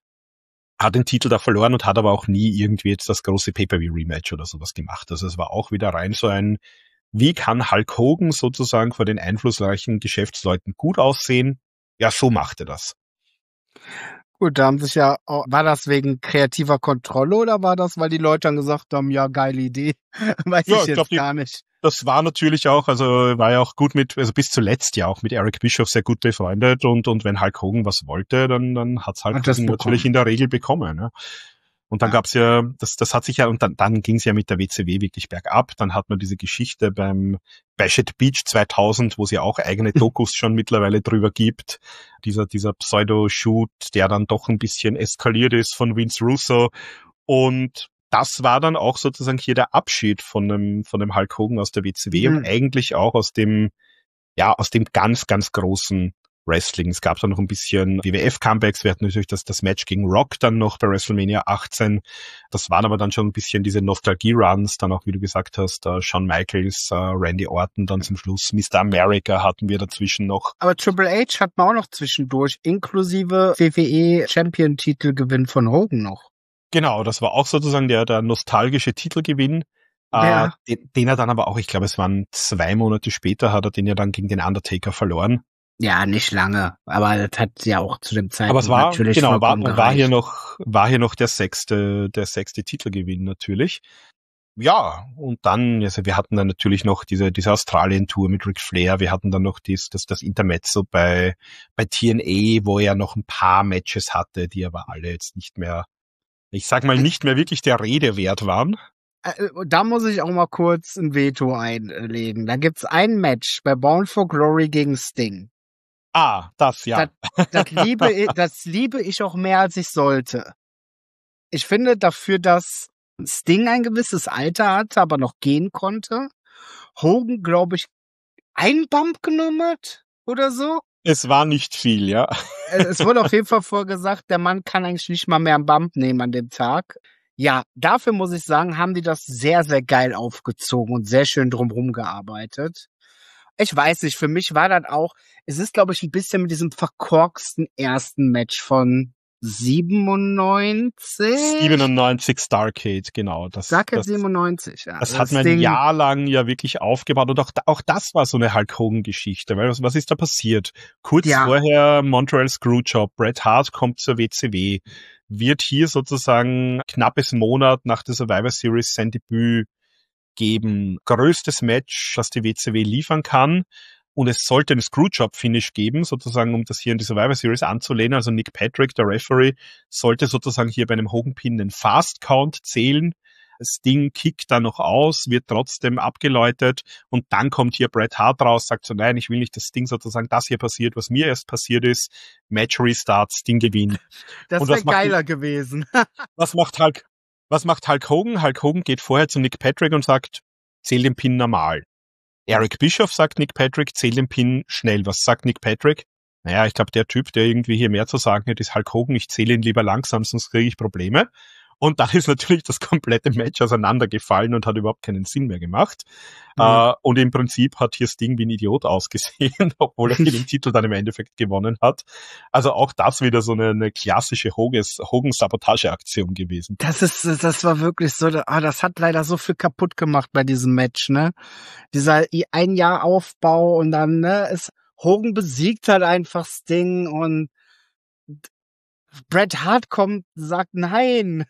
Hat den Titel da verloren und hat aber auch nie irgendwie jetzt das große Pay-Per-View-Rematch oder sowas gemacht. Also es war auch wieder rein so ein, wie kann Hulk Hogan sozusagen vor den einflussreichen Geschäftsleuten gut aussehen? Ja, so macht er das. Gut, da haben sich war das wegen kreativer Kontrolle oder war das, weil die Leute dann gesagt haben, ja, geile Idee? Weiß ich jetzt gar nicht. Das war natürlich auch, also war ja auch gut bis zuletzt ja auch mit Eric Bischoff sehr gut befreundet und wenn Hulk Hogan was wollte, dann hat's Hulk Hogan natürlich in der Regel bekommen. Ne? Und dann gab's ja, das hat sich ja, und dann ging's ja mit der WCW wirklich bergab. Dann hat man diese Geschichte beim Bash at Beach 2000, wo es ja auch eigene Dokus schon mittlerweile drüber gibt. Dieser Pseudo-Shoot, der dann doch ein bisschen eskaliert ist von Vince Russo. Und das war dann auch sozusagen hier der Abschied von dem Hulk Hogan aus der WCW und eigentlich auch aus dem ganz, ganz großen Wrestling. Es gab dann noch ein bisschen WWF-Comebacks. Wir hatten natürlich das Match gegen Rock dann noch bei WrestleMania 18. Das waren aber dann schon ein bisschen diese Nostalgie-Runs, dann auch, wie du gesagt hast, Shawn Michaels, Randy Orton dann zum Schluss. Mr. America hatten wir dazwischen noch. Aber Triple H hat man auch noch zwischendurch, inklusive WWE-Champion-Titelgewinn von Hogan noch. Genau, das war auch sozusagen der nostalgische Titelgewinn, den er dann aber auch, ich glaube, es waren 2 Monate später, hat er den ja dann gegen den Undertaker verloren. Ja, nicht lange, aber das hat ja auch zu dem Zeitpunkt aber es war, natürlich genau, war hier noch der sechste Titelgewinn natürlich. Ja, und dann, also wir hatten dann natürlich noch diese Australien-Tour mit Ric Flair, wir hatten dann noch das Intermezzo bei TNA, wo er noch ein paar Matches hatte, die aber alle jetzt nicht mehr wirklich der Rede wert waren. Da muss ich auch mal kurz ein Veto einlegen. Da gibt's ein Match bei Bound for Glory gegen Sting. Das, ja. Das liebe ich auch mehr, als ich sollte. Ich finde dafür, dass Sting ein gewisses Alter hatte, aber noch gehen konnte, Hogan, glaube ich, einen Bump genommen hat oder so. Es war nicht viel, ja. Es wurde auf jeden Fall vorgesagt, der Mann kann eigentlich nicht mal mehr einen Bump nehmen an dem Tag. Ja, dafür muss ich sagen, haben die das sehr, sehr geil aufgezogen und sehr schön drumherum gearbeitet. Ich weiß nicht, für mich war das auch, es ist, glaube ich, ein bisschen mit diesem verkorksten ersten Match von 97 Starrcade, genau. Starrcade 97, ja. Das hat man ein Jahr lang ja wirklich aufgebaut und auch das war so eine Hulk Hogan-Geschichte, weil was ist da passiert? Kurz vorher Montreal Screwjob, Bret Hart kommt zur WCW, wird hier sozusagen knappes Monat nach der Survivor Series sein Debüt geben. Größtes Match, das die WCW liefern kann. Und es sollte ein Screwjob-Finish geben, sozusagen, um das hier in die Survivor Series anzulehnen. Also Nick Patrick, der Referee, sollte sozusagen hier bei einem Hogan-Pin den Fast-Count zählen. Das Ding kickt dann noch aus, wird trotzdem abgeläutet und dann kommt hier Bret Hart raus, sagt so, nein, ich will nicht, dass Ding sozusagen das hier passiert, was mir erst passiert ist. Match Restart, Ding gewinnt. Das wäre geiler gewesen. Was macht Hulk Hogan? Hulk Hogan geht vorher zu Nick Patrick und sagt, zähl den Pin normal. Eric Bischoff sagt Nick Patrick, zähl den Pin schnell. Was sagt Nick Patrick? Naja, ich glaube, der Typ, der irgendwie hier mehr zu sagen hat, ist Hulk Hogan. Ich zähle ihn lieber langsam, sonst kriege ich Probleme. Und dann ist natürlich das komplette Match auseinandergefallen und hat überhaupt keinen Sinn mehr gemacht. Und im Prinzip hat hier Sting wie ein Idiot ausgesehen, obwohl er den Titel dann im Endeffekt gewonnen hat. Also auch das wieder so eine klassische Hogan-Sabotage-Aktion gewesen. Das war wirklich so, das hat leider so viel kaputt gemacht bei diesem Match, ne? Dieser ein Jahr Aufbau und dann, ne, Hogan besiegt halt einfach Sting und Bret Hart kommt, sagt nein.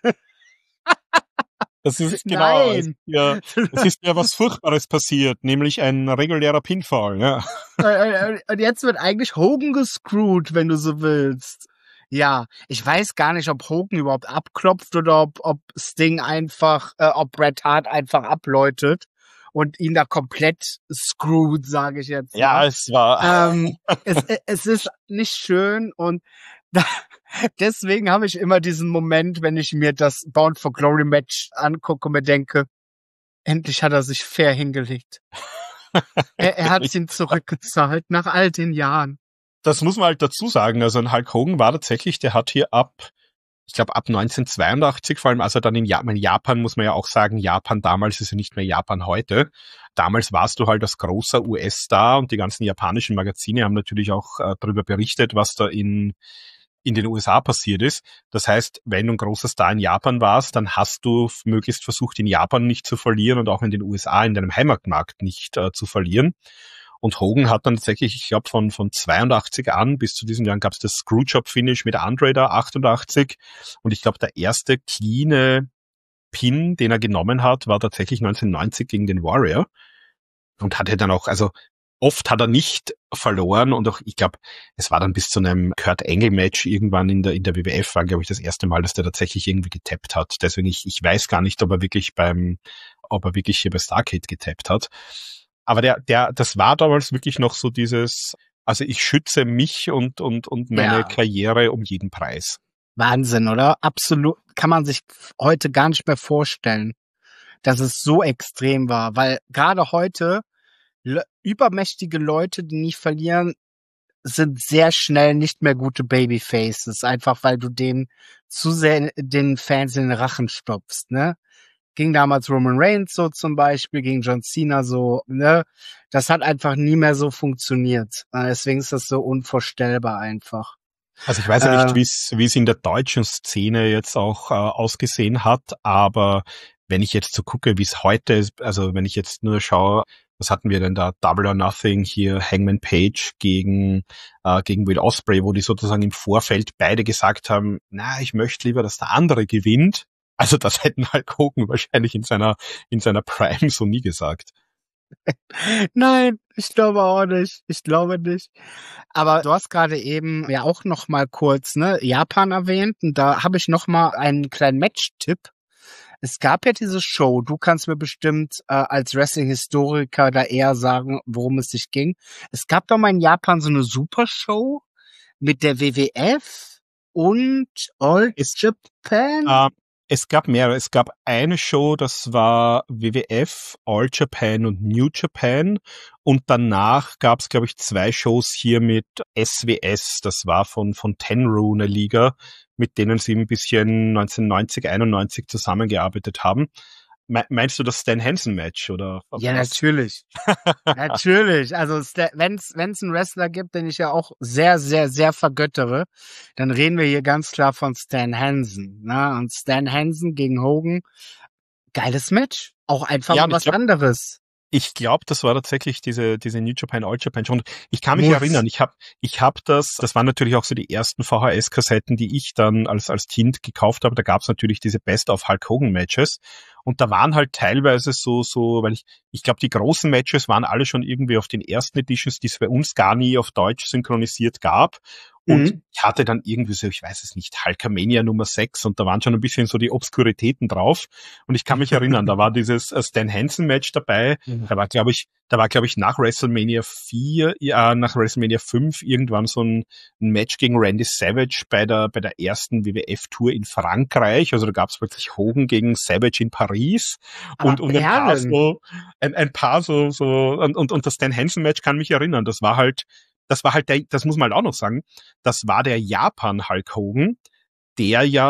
Das ist genau, es ist ja was Furchtbares passiert, nämlich ein regulärer Pinfall, ja. Und jetzt wird eigentlich Hogan gescrewt, wenn du so willst. Ja, ich weiß gar nicht, ob Hogan überhaupt abklopft oder ob Sting einfach, ob Bret Hart einfach abläutet und ihn da komplett screwt, sage ich jetzt. Ja, es war. Es ist nicht schön und deswegen habe ich immer diesen Moment, wenn ich mir das Bound for Glory Match angucke und mir denke, endlich hat er sich fair hingelegt. Er hat ihn zurückgezahlt nach all den Jahren. Das muss man halt dazu sagen. Also ein Hulk Hogan war tatsächlich, der hat hier ab 1982, vor allem also dann in Japan muss man ja auch sagen, Japan damals ist ja nicht mehr Japan heute. Damals warst du halt als großer US-Star und die ganzen japanischen Magazine haben natürlich auch darüber berichtet, was da in den USA passiert ist. Das heißt, wenn du ein großer Star in Japan warst, dann hast du möglichst versucht, in Japan nicht zu verlieren und auch in den USA, in deinem Heimatmarkt nicht zu verlieren. Und Hogan hat dann tatsächlich, ich glaube, von 82 an bis zu diesen Jahren gab es das Screwjob-Finish mit Andre da, 88. Und ich glaube, der erste cleane Pin, den er genommen hat, war tatsächlich 1990 gegen den Warrior. Und hatte dann auch, also oft hat er nicht verloren und auch, ich glaube, es war dann bis zu einem Kurt Angle-Match irgendwann in der WWF, war, glaube ich, das erste Mal, dass der tatsächlich irgendwie getappt hat. Deswegen, ich weiß gar nicht, ob er wirklich hier bei Starrcade getappt hat. Aber das war damals wirklich noch so dieses, also ich schütze mich und meine Karriere um jeden Preis. Wahnsinn, oder? Absolut, kann man sich heute gar nicht mehr vorstellen, dass es so extrem war, weil gerade heute übermächtige Leute, die nicht verlieren, sind sehr schnell nicht mehr gute Babyfaces, einfach weil du denen zu sehr den Fans in den Rachen stopfst, ne? Ging damals Roman Reigns so zum Beispiel, gegen John Cena so, ne? Das hat einfach nie mehr so funktioniert. Deswegen ist das so unvorstellbar einfach. Also ich weiß ja nicht, wie es in der deutschen Szene jetzt auch ausgesehen hat, aber wenn ich jetzt so gucke, wie es heute ist, also wenn ich jetzt nur schaue, was hatten wir denn da? Double or Nothing hier, Hangman Page gegen Will Ospreay, wo die sozusagen im Vorfeld beide gesagt haben, na, ich möchte lieber, dass der andere gewinnt. Also das hätten halt Hogan wahrscheinlich in seiner Prime so nie gesagt. Nein, ich glaube auch nicht. Ich glaube nicht. Aber du hast gerade eben ja auch noch mal kurz, ne, Japan erwähnt und da habe ich noch mal einen kleinen Match-Tipp. Es gab ja diese Show, du kannst mir bestimmt als Wrestling-Historiker da eher sagen, worum es sich ging. Es gab doch mal in Japan so eine Super-Show mit der WWF und All Japan. Es gab mehrere. Es gab eine Show, das war WWF, All Japan und New Japan. Und danach gab es, glaube ich, 2 Shows hier mit SWS. Das war von Tenryu, eine Liga, mit denen sie ein bisschen 1990, 91 zusammengearbeitet haben. Meinst du das Stan Hansen Match oder? Ja, natürlich. Natürlich. Also wenn's einen Wrestler gibt, den ich ja auch sehr, sehr, sehr vergöttere, dann reden wir hier ganz klar von Stan Hansen. Ne? Und Stan Hansen gegen Hogan, geiles Match. Auch einfach mal was anderes. Ich glaube, das war tatsächlich diese New Japan, All Japan schon. Ich kann mich erinnern, ich hab das waren natürlich auch so die ersten VHS-Kassetten, die ich dann als Kind gekauft habe. Da gab's natürlich diese Best of Hulk Hogan Matches. Und da waren halt teilweise so, weil ich glaube, die großen Matches waren alle schon irgendwie auf den ersten Editions, die es bei uns gar nie auf Deutsch synchronisiert gab. Und ich hatte dann irgendwie so, ich weiß es nicht, Hulkamania Nummer 6 und da waren schon ein bisschen so die Obskuritäten drauf. Und ich kann mich erinnern, da war dieses Stan Hansen Match dabei. Da war, glaube ich, nach WrestleMania 5 irgendwann so ein Match gegen Randy Savage bei der ersten WWF-Tour in Frankreich. Also da gab es wirklich Hogan gegen Savage in Paris. Und ein paar so, und das Stan Hansen Match kann mich erinnern. Das war halt das muss man halt auch noch sagen, das war der Japan Hulk Hogan, der ja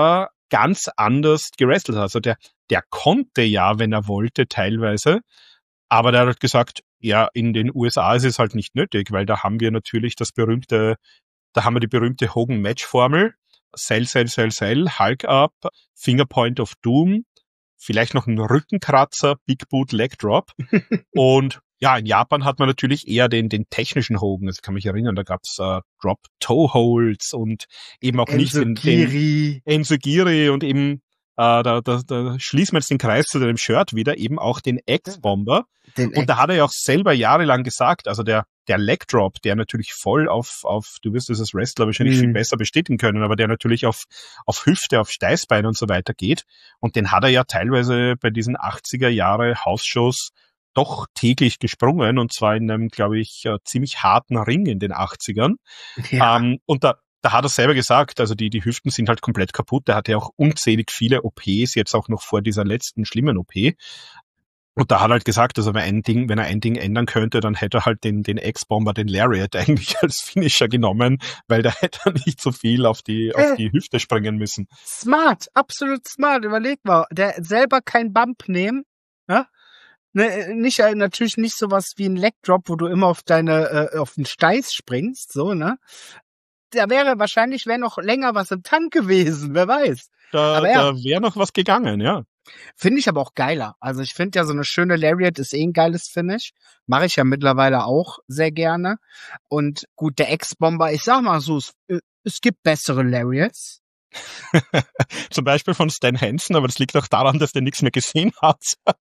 ganz anders gewrestelt hat. Also der konnte ja, wenn er wollte, teilweise, aber der hat halt gesagt, ja, in den USA ist es halt nicht nötig, weil da haben wir natürlich die berühmte Hogan-Match-Formel, Sell, Hulk Up, Finger Point of Doom, vielleicht noch ein Rückenkratzer, Big Boot, Leg Drop. Und ja, in Japan hat man natürlich eher den technischen Hogan. Also ich kann mich erinnern, da gab's Drop Toe Holds und eben auch nicht den Enzigiri und eben da schließen wir jetzt den Kreis zu dem Shirt wieder, eben auch den X-Bomber. Und da hat er ja auch selber jahrelang gesagt, also der Leg Drop, der natürlich voll auf du wirst es als Wrestler wahrscheinlich viel besser bestätigen können, aber der natürlich auf Hüfte, auf Steißbein und so weiter geht. Und den hat er ja teilweise bei diesen 80er Jahre Hausshows doch täglich gesprungen, und zwar in einem, glaube ich, ziemlich harten Ring in den 80ern. Ja. Und da hat er selber gesagt, also die Hüften sind halt komplett kaputt. Der hatte ja auch unzählig viele OPs, jetzt auch noch vor dieser letzten schlimmen OP. Und da hat er halt gesagt, also wenn er ein Ding ändern könnte, dann hätte er halt den X-Bomber, den Lariat eigentlich als Finisher genommen, weil da hätte er nicht so viel auf die Hüfte springen müssen. Smart, absolut smart. Überleg mal, der selber kein Bump nehmen, ja? Ne, natürlich nicht sowas wie ein Leg Drop, wo du immer auf auf den Steiß springst, so, ne? Da wäre noch länger was im Tank gewesen, wer weiß. Da wäre noch was gegangen, ja. Finde ich aber auch geiler. Also ich finde ja, so eine schöne Lariat ist ein geiles Finish. Mache ich ja mittlerweile auch sehr gerne. Und gut, der X-Bomber, ich sag mal so, es gibt bessere Lariats. Zum Beispiel von Stan Hansen, aber das liegt auch daran, dass der nichts mehr gesehen hat.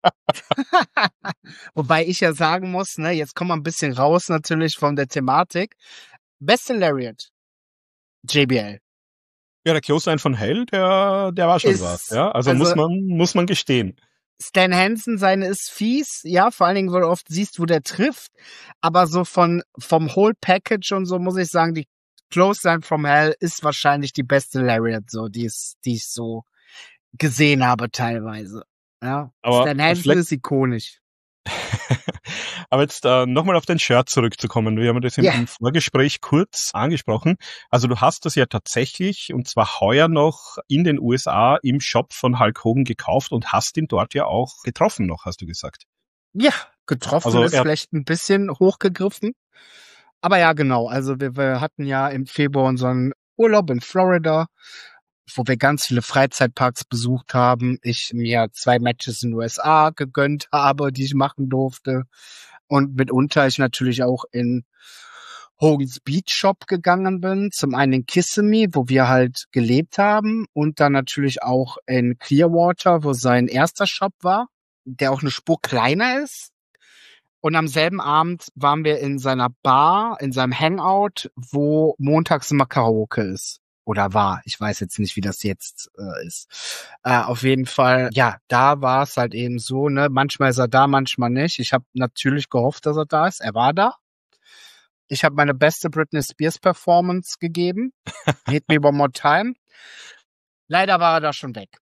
Wobei ich ja sagen muss, ne, jetzt kommen wir ein bisschen raus natürlich von der Thematik. Beste Lariat, JBL. Ja, der Clothesline von Hell, der war schon was, ja. Also muss man gestehen. Stan Hansen, seine ist fies, ja, vor allen Dingen, weil du oft siehst, wo der trifft. Aber so vom Whole Package und so muss ich sagen, die Clothesline from Hell ist wahrscheinlich die beste Lariat, so, die ich so gesehen habe teilweise. Ja. Aber Stan Hansen ist ikonisch. Aber jetzt nochmal auf dein Shirt zurückzukommen. Wir haben das im Vorgespräch kurz angesprochen. Also du hast das ja tatsächlich, und zwar heuer noch in den USA im Shop von Hulk Hogan gekauft und hast ihn dort ja auch getroffen noch, hast du gesagt. Ja, getroffen also ist vielleicht ein bisschen hochgegriffen. Aber ja, genau. Also wir hatten ja im Februar unseren Urlaub in Florida, wo wir ganz viele Freizeitparks besucht haben. Ich mir 2 Matches in den USA gegönnt habe, die ich machen durfte. Und mitunter ich natürlich auch in Hogan's Beach Shop gegangen bin. Zum einen in Kissimmee, wo wir halt gelebt haben. Und dann natürlich auch in Clearwater, wo sein erster Shop war, der auch eine Spur kleiner ist. Und am selben Abend waren wir in seiner Bar, in seinem Hangout, wo montags immer Karaoke ist. Oder war. Ich weiß jetzt nicht, wie das jetzt ist. Auf jeden Fall, ja, da war es halt eben so, ne? Manchmal ist er da, manchmal nicht. Ich habe natürlich gehofft, dass er da ist. Er war da. Ich habe meine beste Britney Spears Performance gegeben. Hit Me One More Time. Leider war er da schon weg.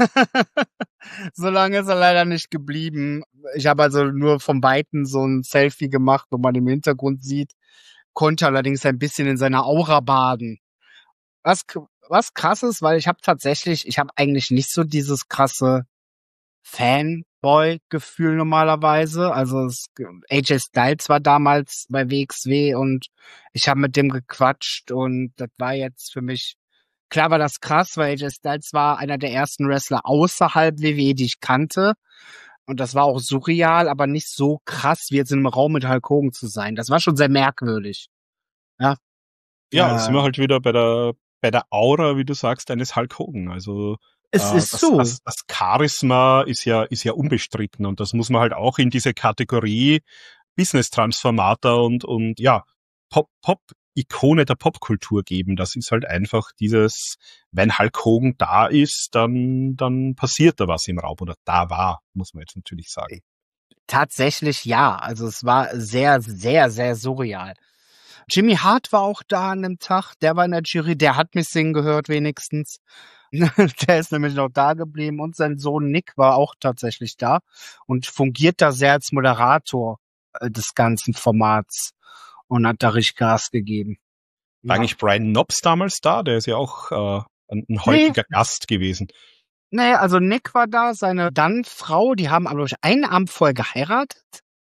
So lange ist er leider nicht geblieben. Ich habe also nur vom Weiten so ein Selfie gemacht, wo man im Hintergrund sieht. Konnte allerdings ein bisschen in seiner Aura baden. Was krass ist, weil ich habe eigentlich nicht so dieses krasse Fanboy-Gefühl normalerweise. Also AJ Styles war damals bei WXW und ich habe mit dem gequatscht und das war jetzt für mich, klar war das krass, weil AJ Styles war einer der ersten Wrestler außerhalb WWE, die ich kannte. Und das war auch surreal, aber nicht so krass, wie jetzt in einem Raum mit Hulk Hogan zu sein. Das war schon sehr merkwürdig. Ja. Ja, sind wir halt wieder bei der Aura, wie du sagst, eines Hulk Hogan. Also es ist so. Das Charisma ist ja unbestritten und das muss man halt auch in diese Kategorie Business Transformator und ja, Pop-Ikone der Popkultur geben. Das ist halt einfach dieses, wenn Hulk Hogan da ist, dann passiert da was im Raum oder da war, muss man jetzt natürlich sagen. Tatsächlich ja. Also es war sehr, sehr, sehr surreal. Jimmy Hart war auch da an dem Tag, der war in der Jury, der hat mich singen gehört wenigstens. Der ist nämlich noch da geblieben und sein Sohn Nick war auch tatsächlich da und fungiert da sehr als Moderator des ganzen Formats und hat da richtig Gas gegeben. War eigentlich Brian Knobbs damals da? Der ist ja auch ein häufiger Gast gewesen. Nee, also Nick war da, seine dann Frau, die haben aber durch einen Abend vorher geheiratet.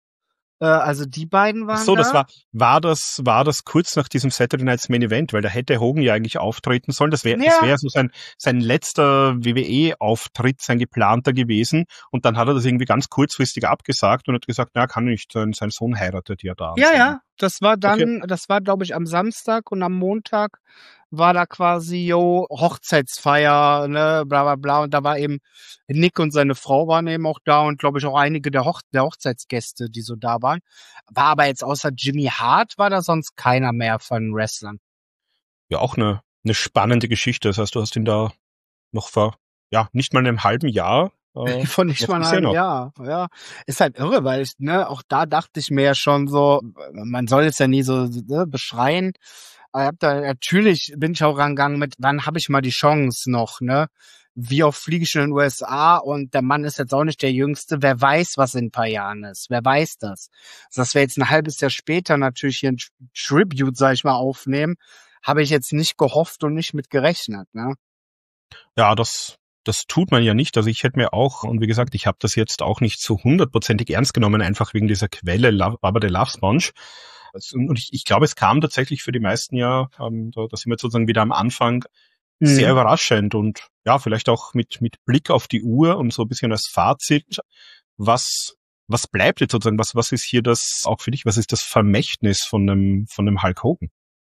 Also die beiden waren So, da. war das kurz nach diesem Saturday Night's Main Event, weil da hätte Hogan ja eigentlich auftreten sollen. Das wäre so sein letzter WWE-Auftritt, sein geplanter gewesen. Und dann hat er das irgendwie ganz kurzfristig abgesagt und hat gesagt, na, kann nicht, sein Sohn heiratet ja da. Ja, das war dann, Okay. das war glaube ich am Samstag und am Montag war da quasi, Hochzeitsfeier, ne, bla bla bla. Und da war eben, Nick und seine Frau waren eben auch da und glaube ich auch einige der Hochzeitsgäste, die so da waren. War aber jetzt außer Jimmy Hart, war da sonst keiner mehr von Wrestlern. Ja, auch eine spannende Geschichte. Das heißt, du hast ihn da noch vor, nicht mal einem halben Jahr Von nicht noch mal gesehen. einem Jahr, ja. Ist halt irre, weil auch da dachte ich mir ja schon so, man soll es ja nie so beschreien. Aber natürlich bin ich auch rangegangen mit, wann habe ich mal die Chance noch, ne? Wie oft fliege ich in den USA und der Mann ist jetzt auch nicht der Jüngste. Wer weiß, was in ein paar Jahren ist? Wer weiß das? Also, dass wir jetzt ein halbes Jahr später natürlich hier ein Tribute, sag ich mal, aufnehmen, habe ich jetzt nicht gehofft und nicht mit gerechnet, ne? Ja, das tut man ja nicht. Also ich hätte mir auch, und wie gesagt, ich habe das jetzt auch nicht so 100%ig ernst genommen, einfach wegen dieser Quelle Baba the Love Sponge. Und ich glaube, es kam tatsächlich für die meisten ja, da sind wir jetzt sozusagen wieder am Anfang, sehr überraschend und ja, vielleicht auch mit Blick auf die Uhr und so ein bisschen als Fazit, was bleibt jetzt sozusagen, was ist hier das, auch für dich, was ist das Vermächtnis von einem Hulk Hogan?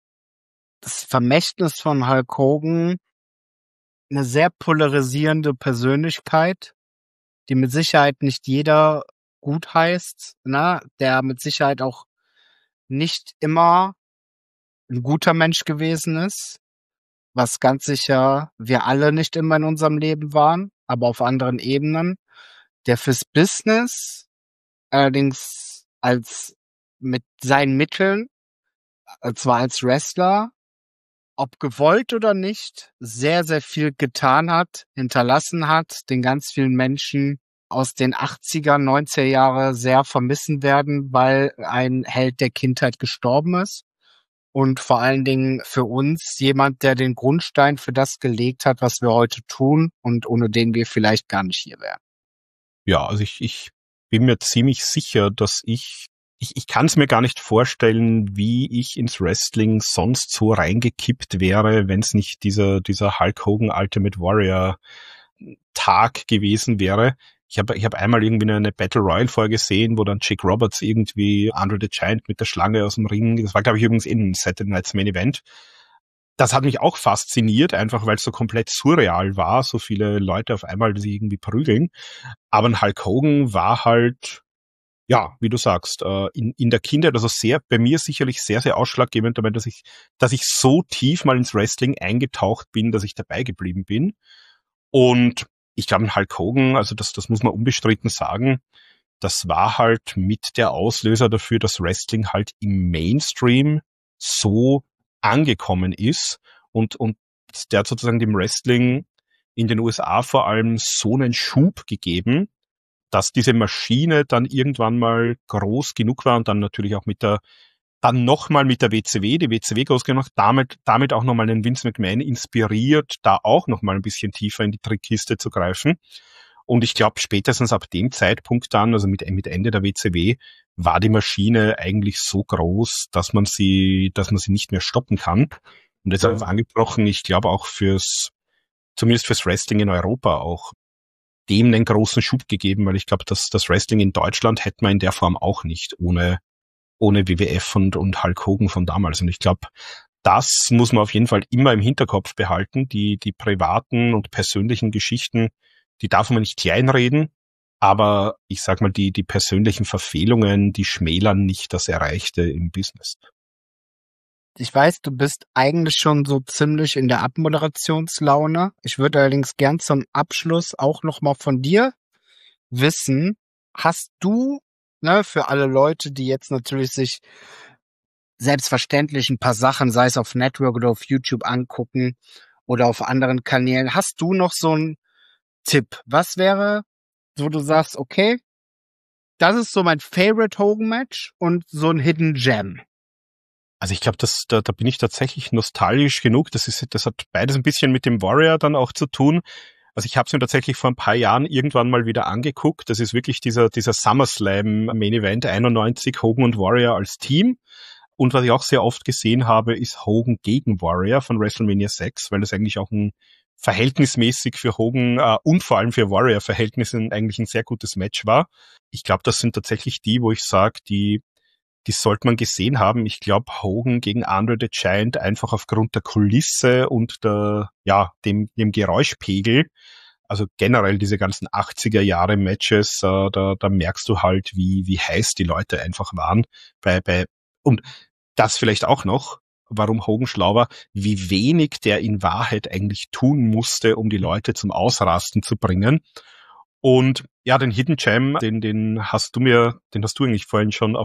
Das Vermächtnis von Hulk Hogan, eine sehr polarisierende Persönlichkeit, die mit Sicherheit nicht jeder gut heißt, ne, der mit Sicherheit auch nicht immer ein guter Mensch gewesen ist, was ganz sicher wir alle nicht immer in unserem Leben waren, aber auf anderen Ebenen, der fürs Business allerdings als mit seinen Mitteln, zwar als Wrestler, ob gewollt oder nicht, sehr, sehr viel getan hat, hinterlassen hat, den ganz vielen Menschen aus den 80er, 90er Jahre sehr vermissen werden, weil ein Held der Kindheit gestorben ist. Und vor allen Dingen für uns jemand, der den Grundstein für das gelegt hat, was wir heute tun und ohne den wir vielleicht gar nicht hier wären. Ja, also ich bin mir ziemlich sicher, dass ich kann es mir gar nicht vorstellen, wie ich ins Wrestling sonst so reingekippt wäre, wenn es nicht dieser Hulk Hogan Ultimate Warrior Tag gewesen wäre. Ich hab einmal irgendwie eine Battle Royale vorgesehen, wo dann Jake Roberts irgendwie Andre the Giant mit der Schlange aus dem Ring, das war glaube ich übrigens in Saturday Night's Main Event. Das hat mich auch fasziniert, einfach weil es so komplett surreal war, so viele Leute auf einmal, die sich irgendwie prügeln. Aber ein Hulk Hogan war halt, ja, wie du sagst, in der Kindheit, also bei mir sicherlich sehr, sehr ausschlaggebend dabei, dass ich so tief mal ins Wrestling eingetaucht bin, dass ich dabei geblieben bin. Und ich glaube, Hulk Hogan, also das muss man unbestritten sagen, das war halt mit der Auslöser dafür, dass Wrestling halt im Mainstream so angekommen ist und der hat sozusagen dem Wrestling in den USA vor allem so einen Schub gegeben, dass diese Maschine dann irgendwann mal groß genug war und dann natürlich auch dann nochmal mit der WCW, die WCW groß gemacht, damit auch nochmal den Vince McMahon inspiriert, da auch nochmal ein bisschen tiefer in die Trickkiste zu greifen. Und ich glaube, spätestens ab dem Zeitpunkt dann, also mit Ende der WCW, war die Maschine eigentlich so groß, dass man sie nicht mehr stoppen kann. Und deshalb angebrochen, ich glaube auch zumindest fürs Wrestling in Europa auch, dem einen großen Schub gegeben, weil ich glaube, dass das Wrestling in Deutschland hätte man in der Form auch nicht ohne WWF und Hulk Hogan von damals. Und ich glaube, das muss man auf jeden Fall immer im Hinterkopf behalten. Die privaten und persönlichen Geschichten, die darf man nicht kleinreden, aber ich sag mal, die persönlichen Verfehlungen, die schmälern nicht das Erreichte im Business. Ich weiß, du bist eigentlich schon so ziemlich in der Abmoderationslaune. Ich würde allerdings gern zum Abschluss auch noch mal von dir wissen, hast du, ne, für alle Leute, die jetzt natürlich sich selbstverständlich ein paar Sachen, sei es auf Network oder auf YouTube angucken oder auf anderen Kanälen, hast du noch so einen Tipp? Was wäre, wo du sagst, okay, das ist so mein Favorite Hogan Match und so ein Hidden Gem? Also ich glaube, da bin ich tatsächlich nostalgisch genug. Das hat beides ein bisschen mit dem Warrior dann auch zu tun. Also ich habe es mir tatsächlich vor ein paar Jahren irgendwann mal wieder angeguckt. Das ist wirklich dieser SummerSlam Main Event 91, Hogan und Warrior als Team. Und was ich auch sehr oft gesehen habe, ist Hogan gegen Warrior von WrestleMania 6, weil das eigentlich auch ein verhältnismäßig für Hogan und vor allem für Warrior-Verhältnisse eigentlich ein sehr gutes Match war. Ich glaube, das sind tatsächlich die, wo ich sage, die sollte man gesehen haben. Ich glaube, Hogan gegen Andre the Giant einfach aufgrund der Kulisse und dem Geräuschpegel, also generell diese ganzen 80er Jahre Matches, da merkst du halt, wie heiß die Leute einfach waren und das vielleicht auch noch, warum Hogan schlau war, wie wenig der in Wahrheit eigentlich tun musste, um die Leute zum Ausrasten zu bringen. Und ja, den Hidden Gem, den hast du eigentlich vorhin schon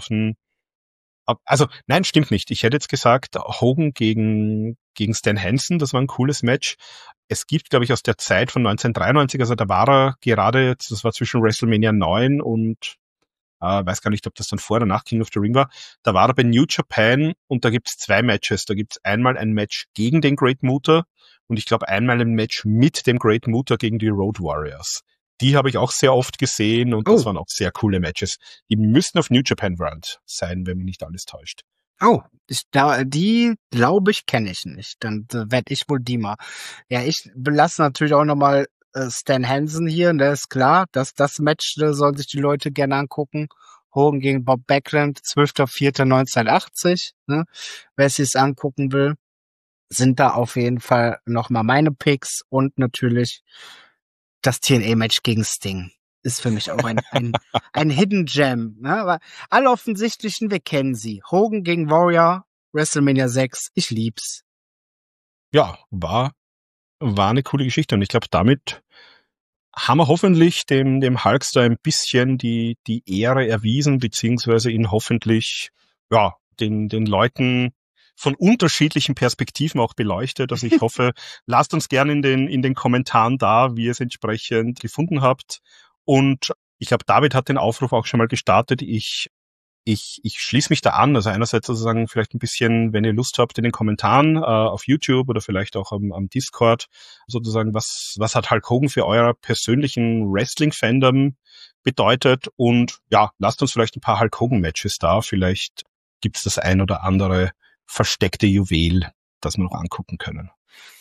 also nein, stimmt nicht. Ich hätte jetzt gesagt, Hogan gegen Stan Hansen, das war ein cooles Match. Es gibt, glaube ich, aus der Zeit von 1993, also da war er gerade, das war zwischen WrestleMania 9 und weiß gar nicht, ob das dann vor oder nach King of the Ring war. Da war er bei New Japan und da gibt's 2 Matches. Da gibt's einmal ein Match gegen den Great Muta und ich glaube einmal ein Match mit dem Great Muta gegen die Road Warriors. Die habe ich auch sehr oft gesehen und das waren auch sehr coole Matches. Die müssten auf New Japan World sein, wenn mich nicht alles täuscht. Oh, die glaube ich kenne ich nicht. Dann werde ich wohl die mal. Ja, ich belasse natürlich auch nochmal Stan Hansen hier, ne, ist klar, dass das Match sollen sich die Leute gerne angucken. Hogan gegen Bob Backlund, 12.04.1980, ne, wer sich's angucken will, sind da auf jeden Fall nochmal meine Picks und natürlich das TNA-Match gegen Sting. Ist für mich auch ein Hidden Gem, ne, aber alle offensichtlichen, wir kennen sie. Hogan gegen Warrior, WrestleMania 6, ich lieb's. Ja, war eine coole Geschichte und ich glaube, damit haben wir hoffentlich dem Hulkster ein bisschen die Ehre erwiesen, beziehungsweise ihn hoffentlich, den Leuten von unterschiedlichen Perspektiven auch beleuchtet. Also ich hoffe, lasst uns gerne in den Kommentaren da, wie ihr es entsprechend gefunden habt. Und ich glaube, David hat den Aufruf auch schon mal gestartet. Ich schließe mich da an. Also einerseits sozusagen vielleicht ein bisschen, wenn ihr Lust habt, in den Kommentaren auf YouTube oder vielleicht auch am Discord sozusagen, was hat Hulk Hogan für euer persönlichen Wrestling-Fandom bedeutet? Und ja, lasst uns vielleicht ein paar Hulk Hogan-Matches da. Vielleicht gibt's das ein oder andere versteckte Juwel, das wir noch angucken können.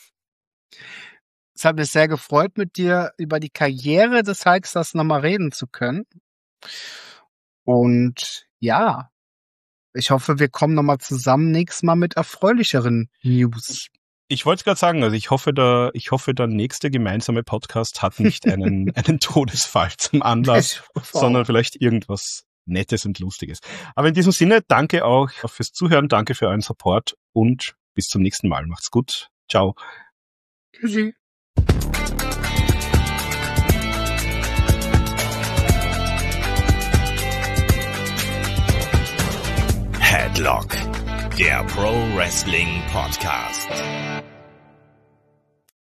Es hat mich sehr gefreut, mit dir über die Karriere des Hulksters nochmal reden zu können. Und ja, ich hoffe, wir kommen nochmal zusammen nächstes Mal mit erfreulicheren News. Ich wollte es gerade sagen, also ich hoffe, der nächste gemeinsame Podcast hat nicht einen Todesfall zum Anlass, sondern vielleicht irgendwas Nettes und Lustiges. Aber in diesem Sinne, danke auch fürs Zuhören, danke für euren Support und bis zum nächsten Mal. Macht's gut. Ciao. Tschüssi. Headlock, der Pro Wrestling Podcast.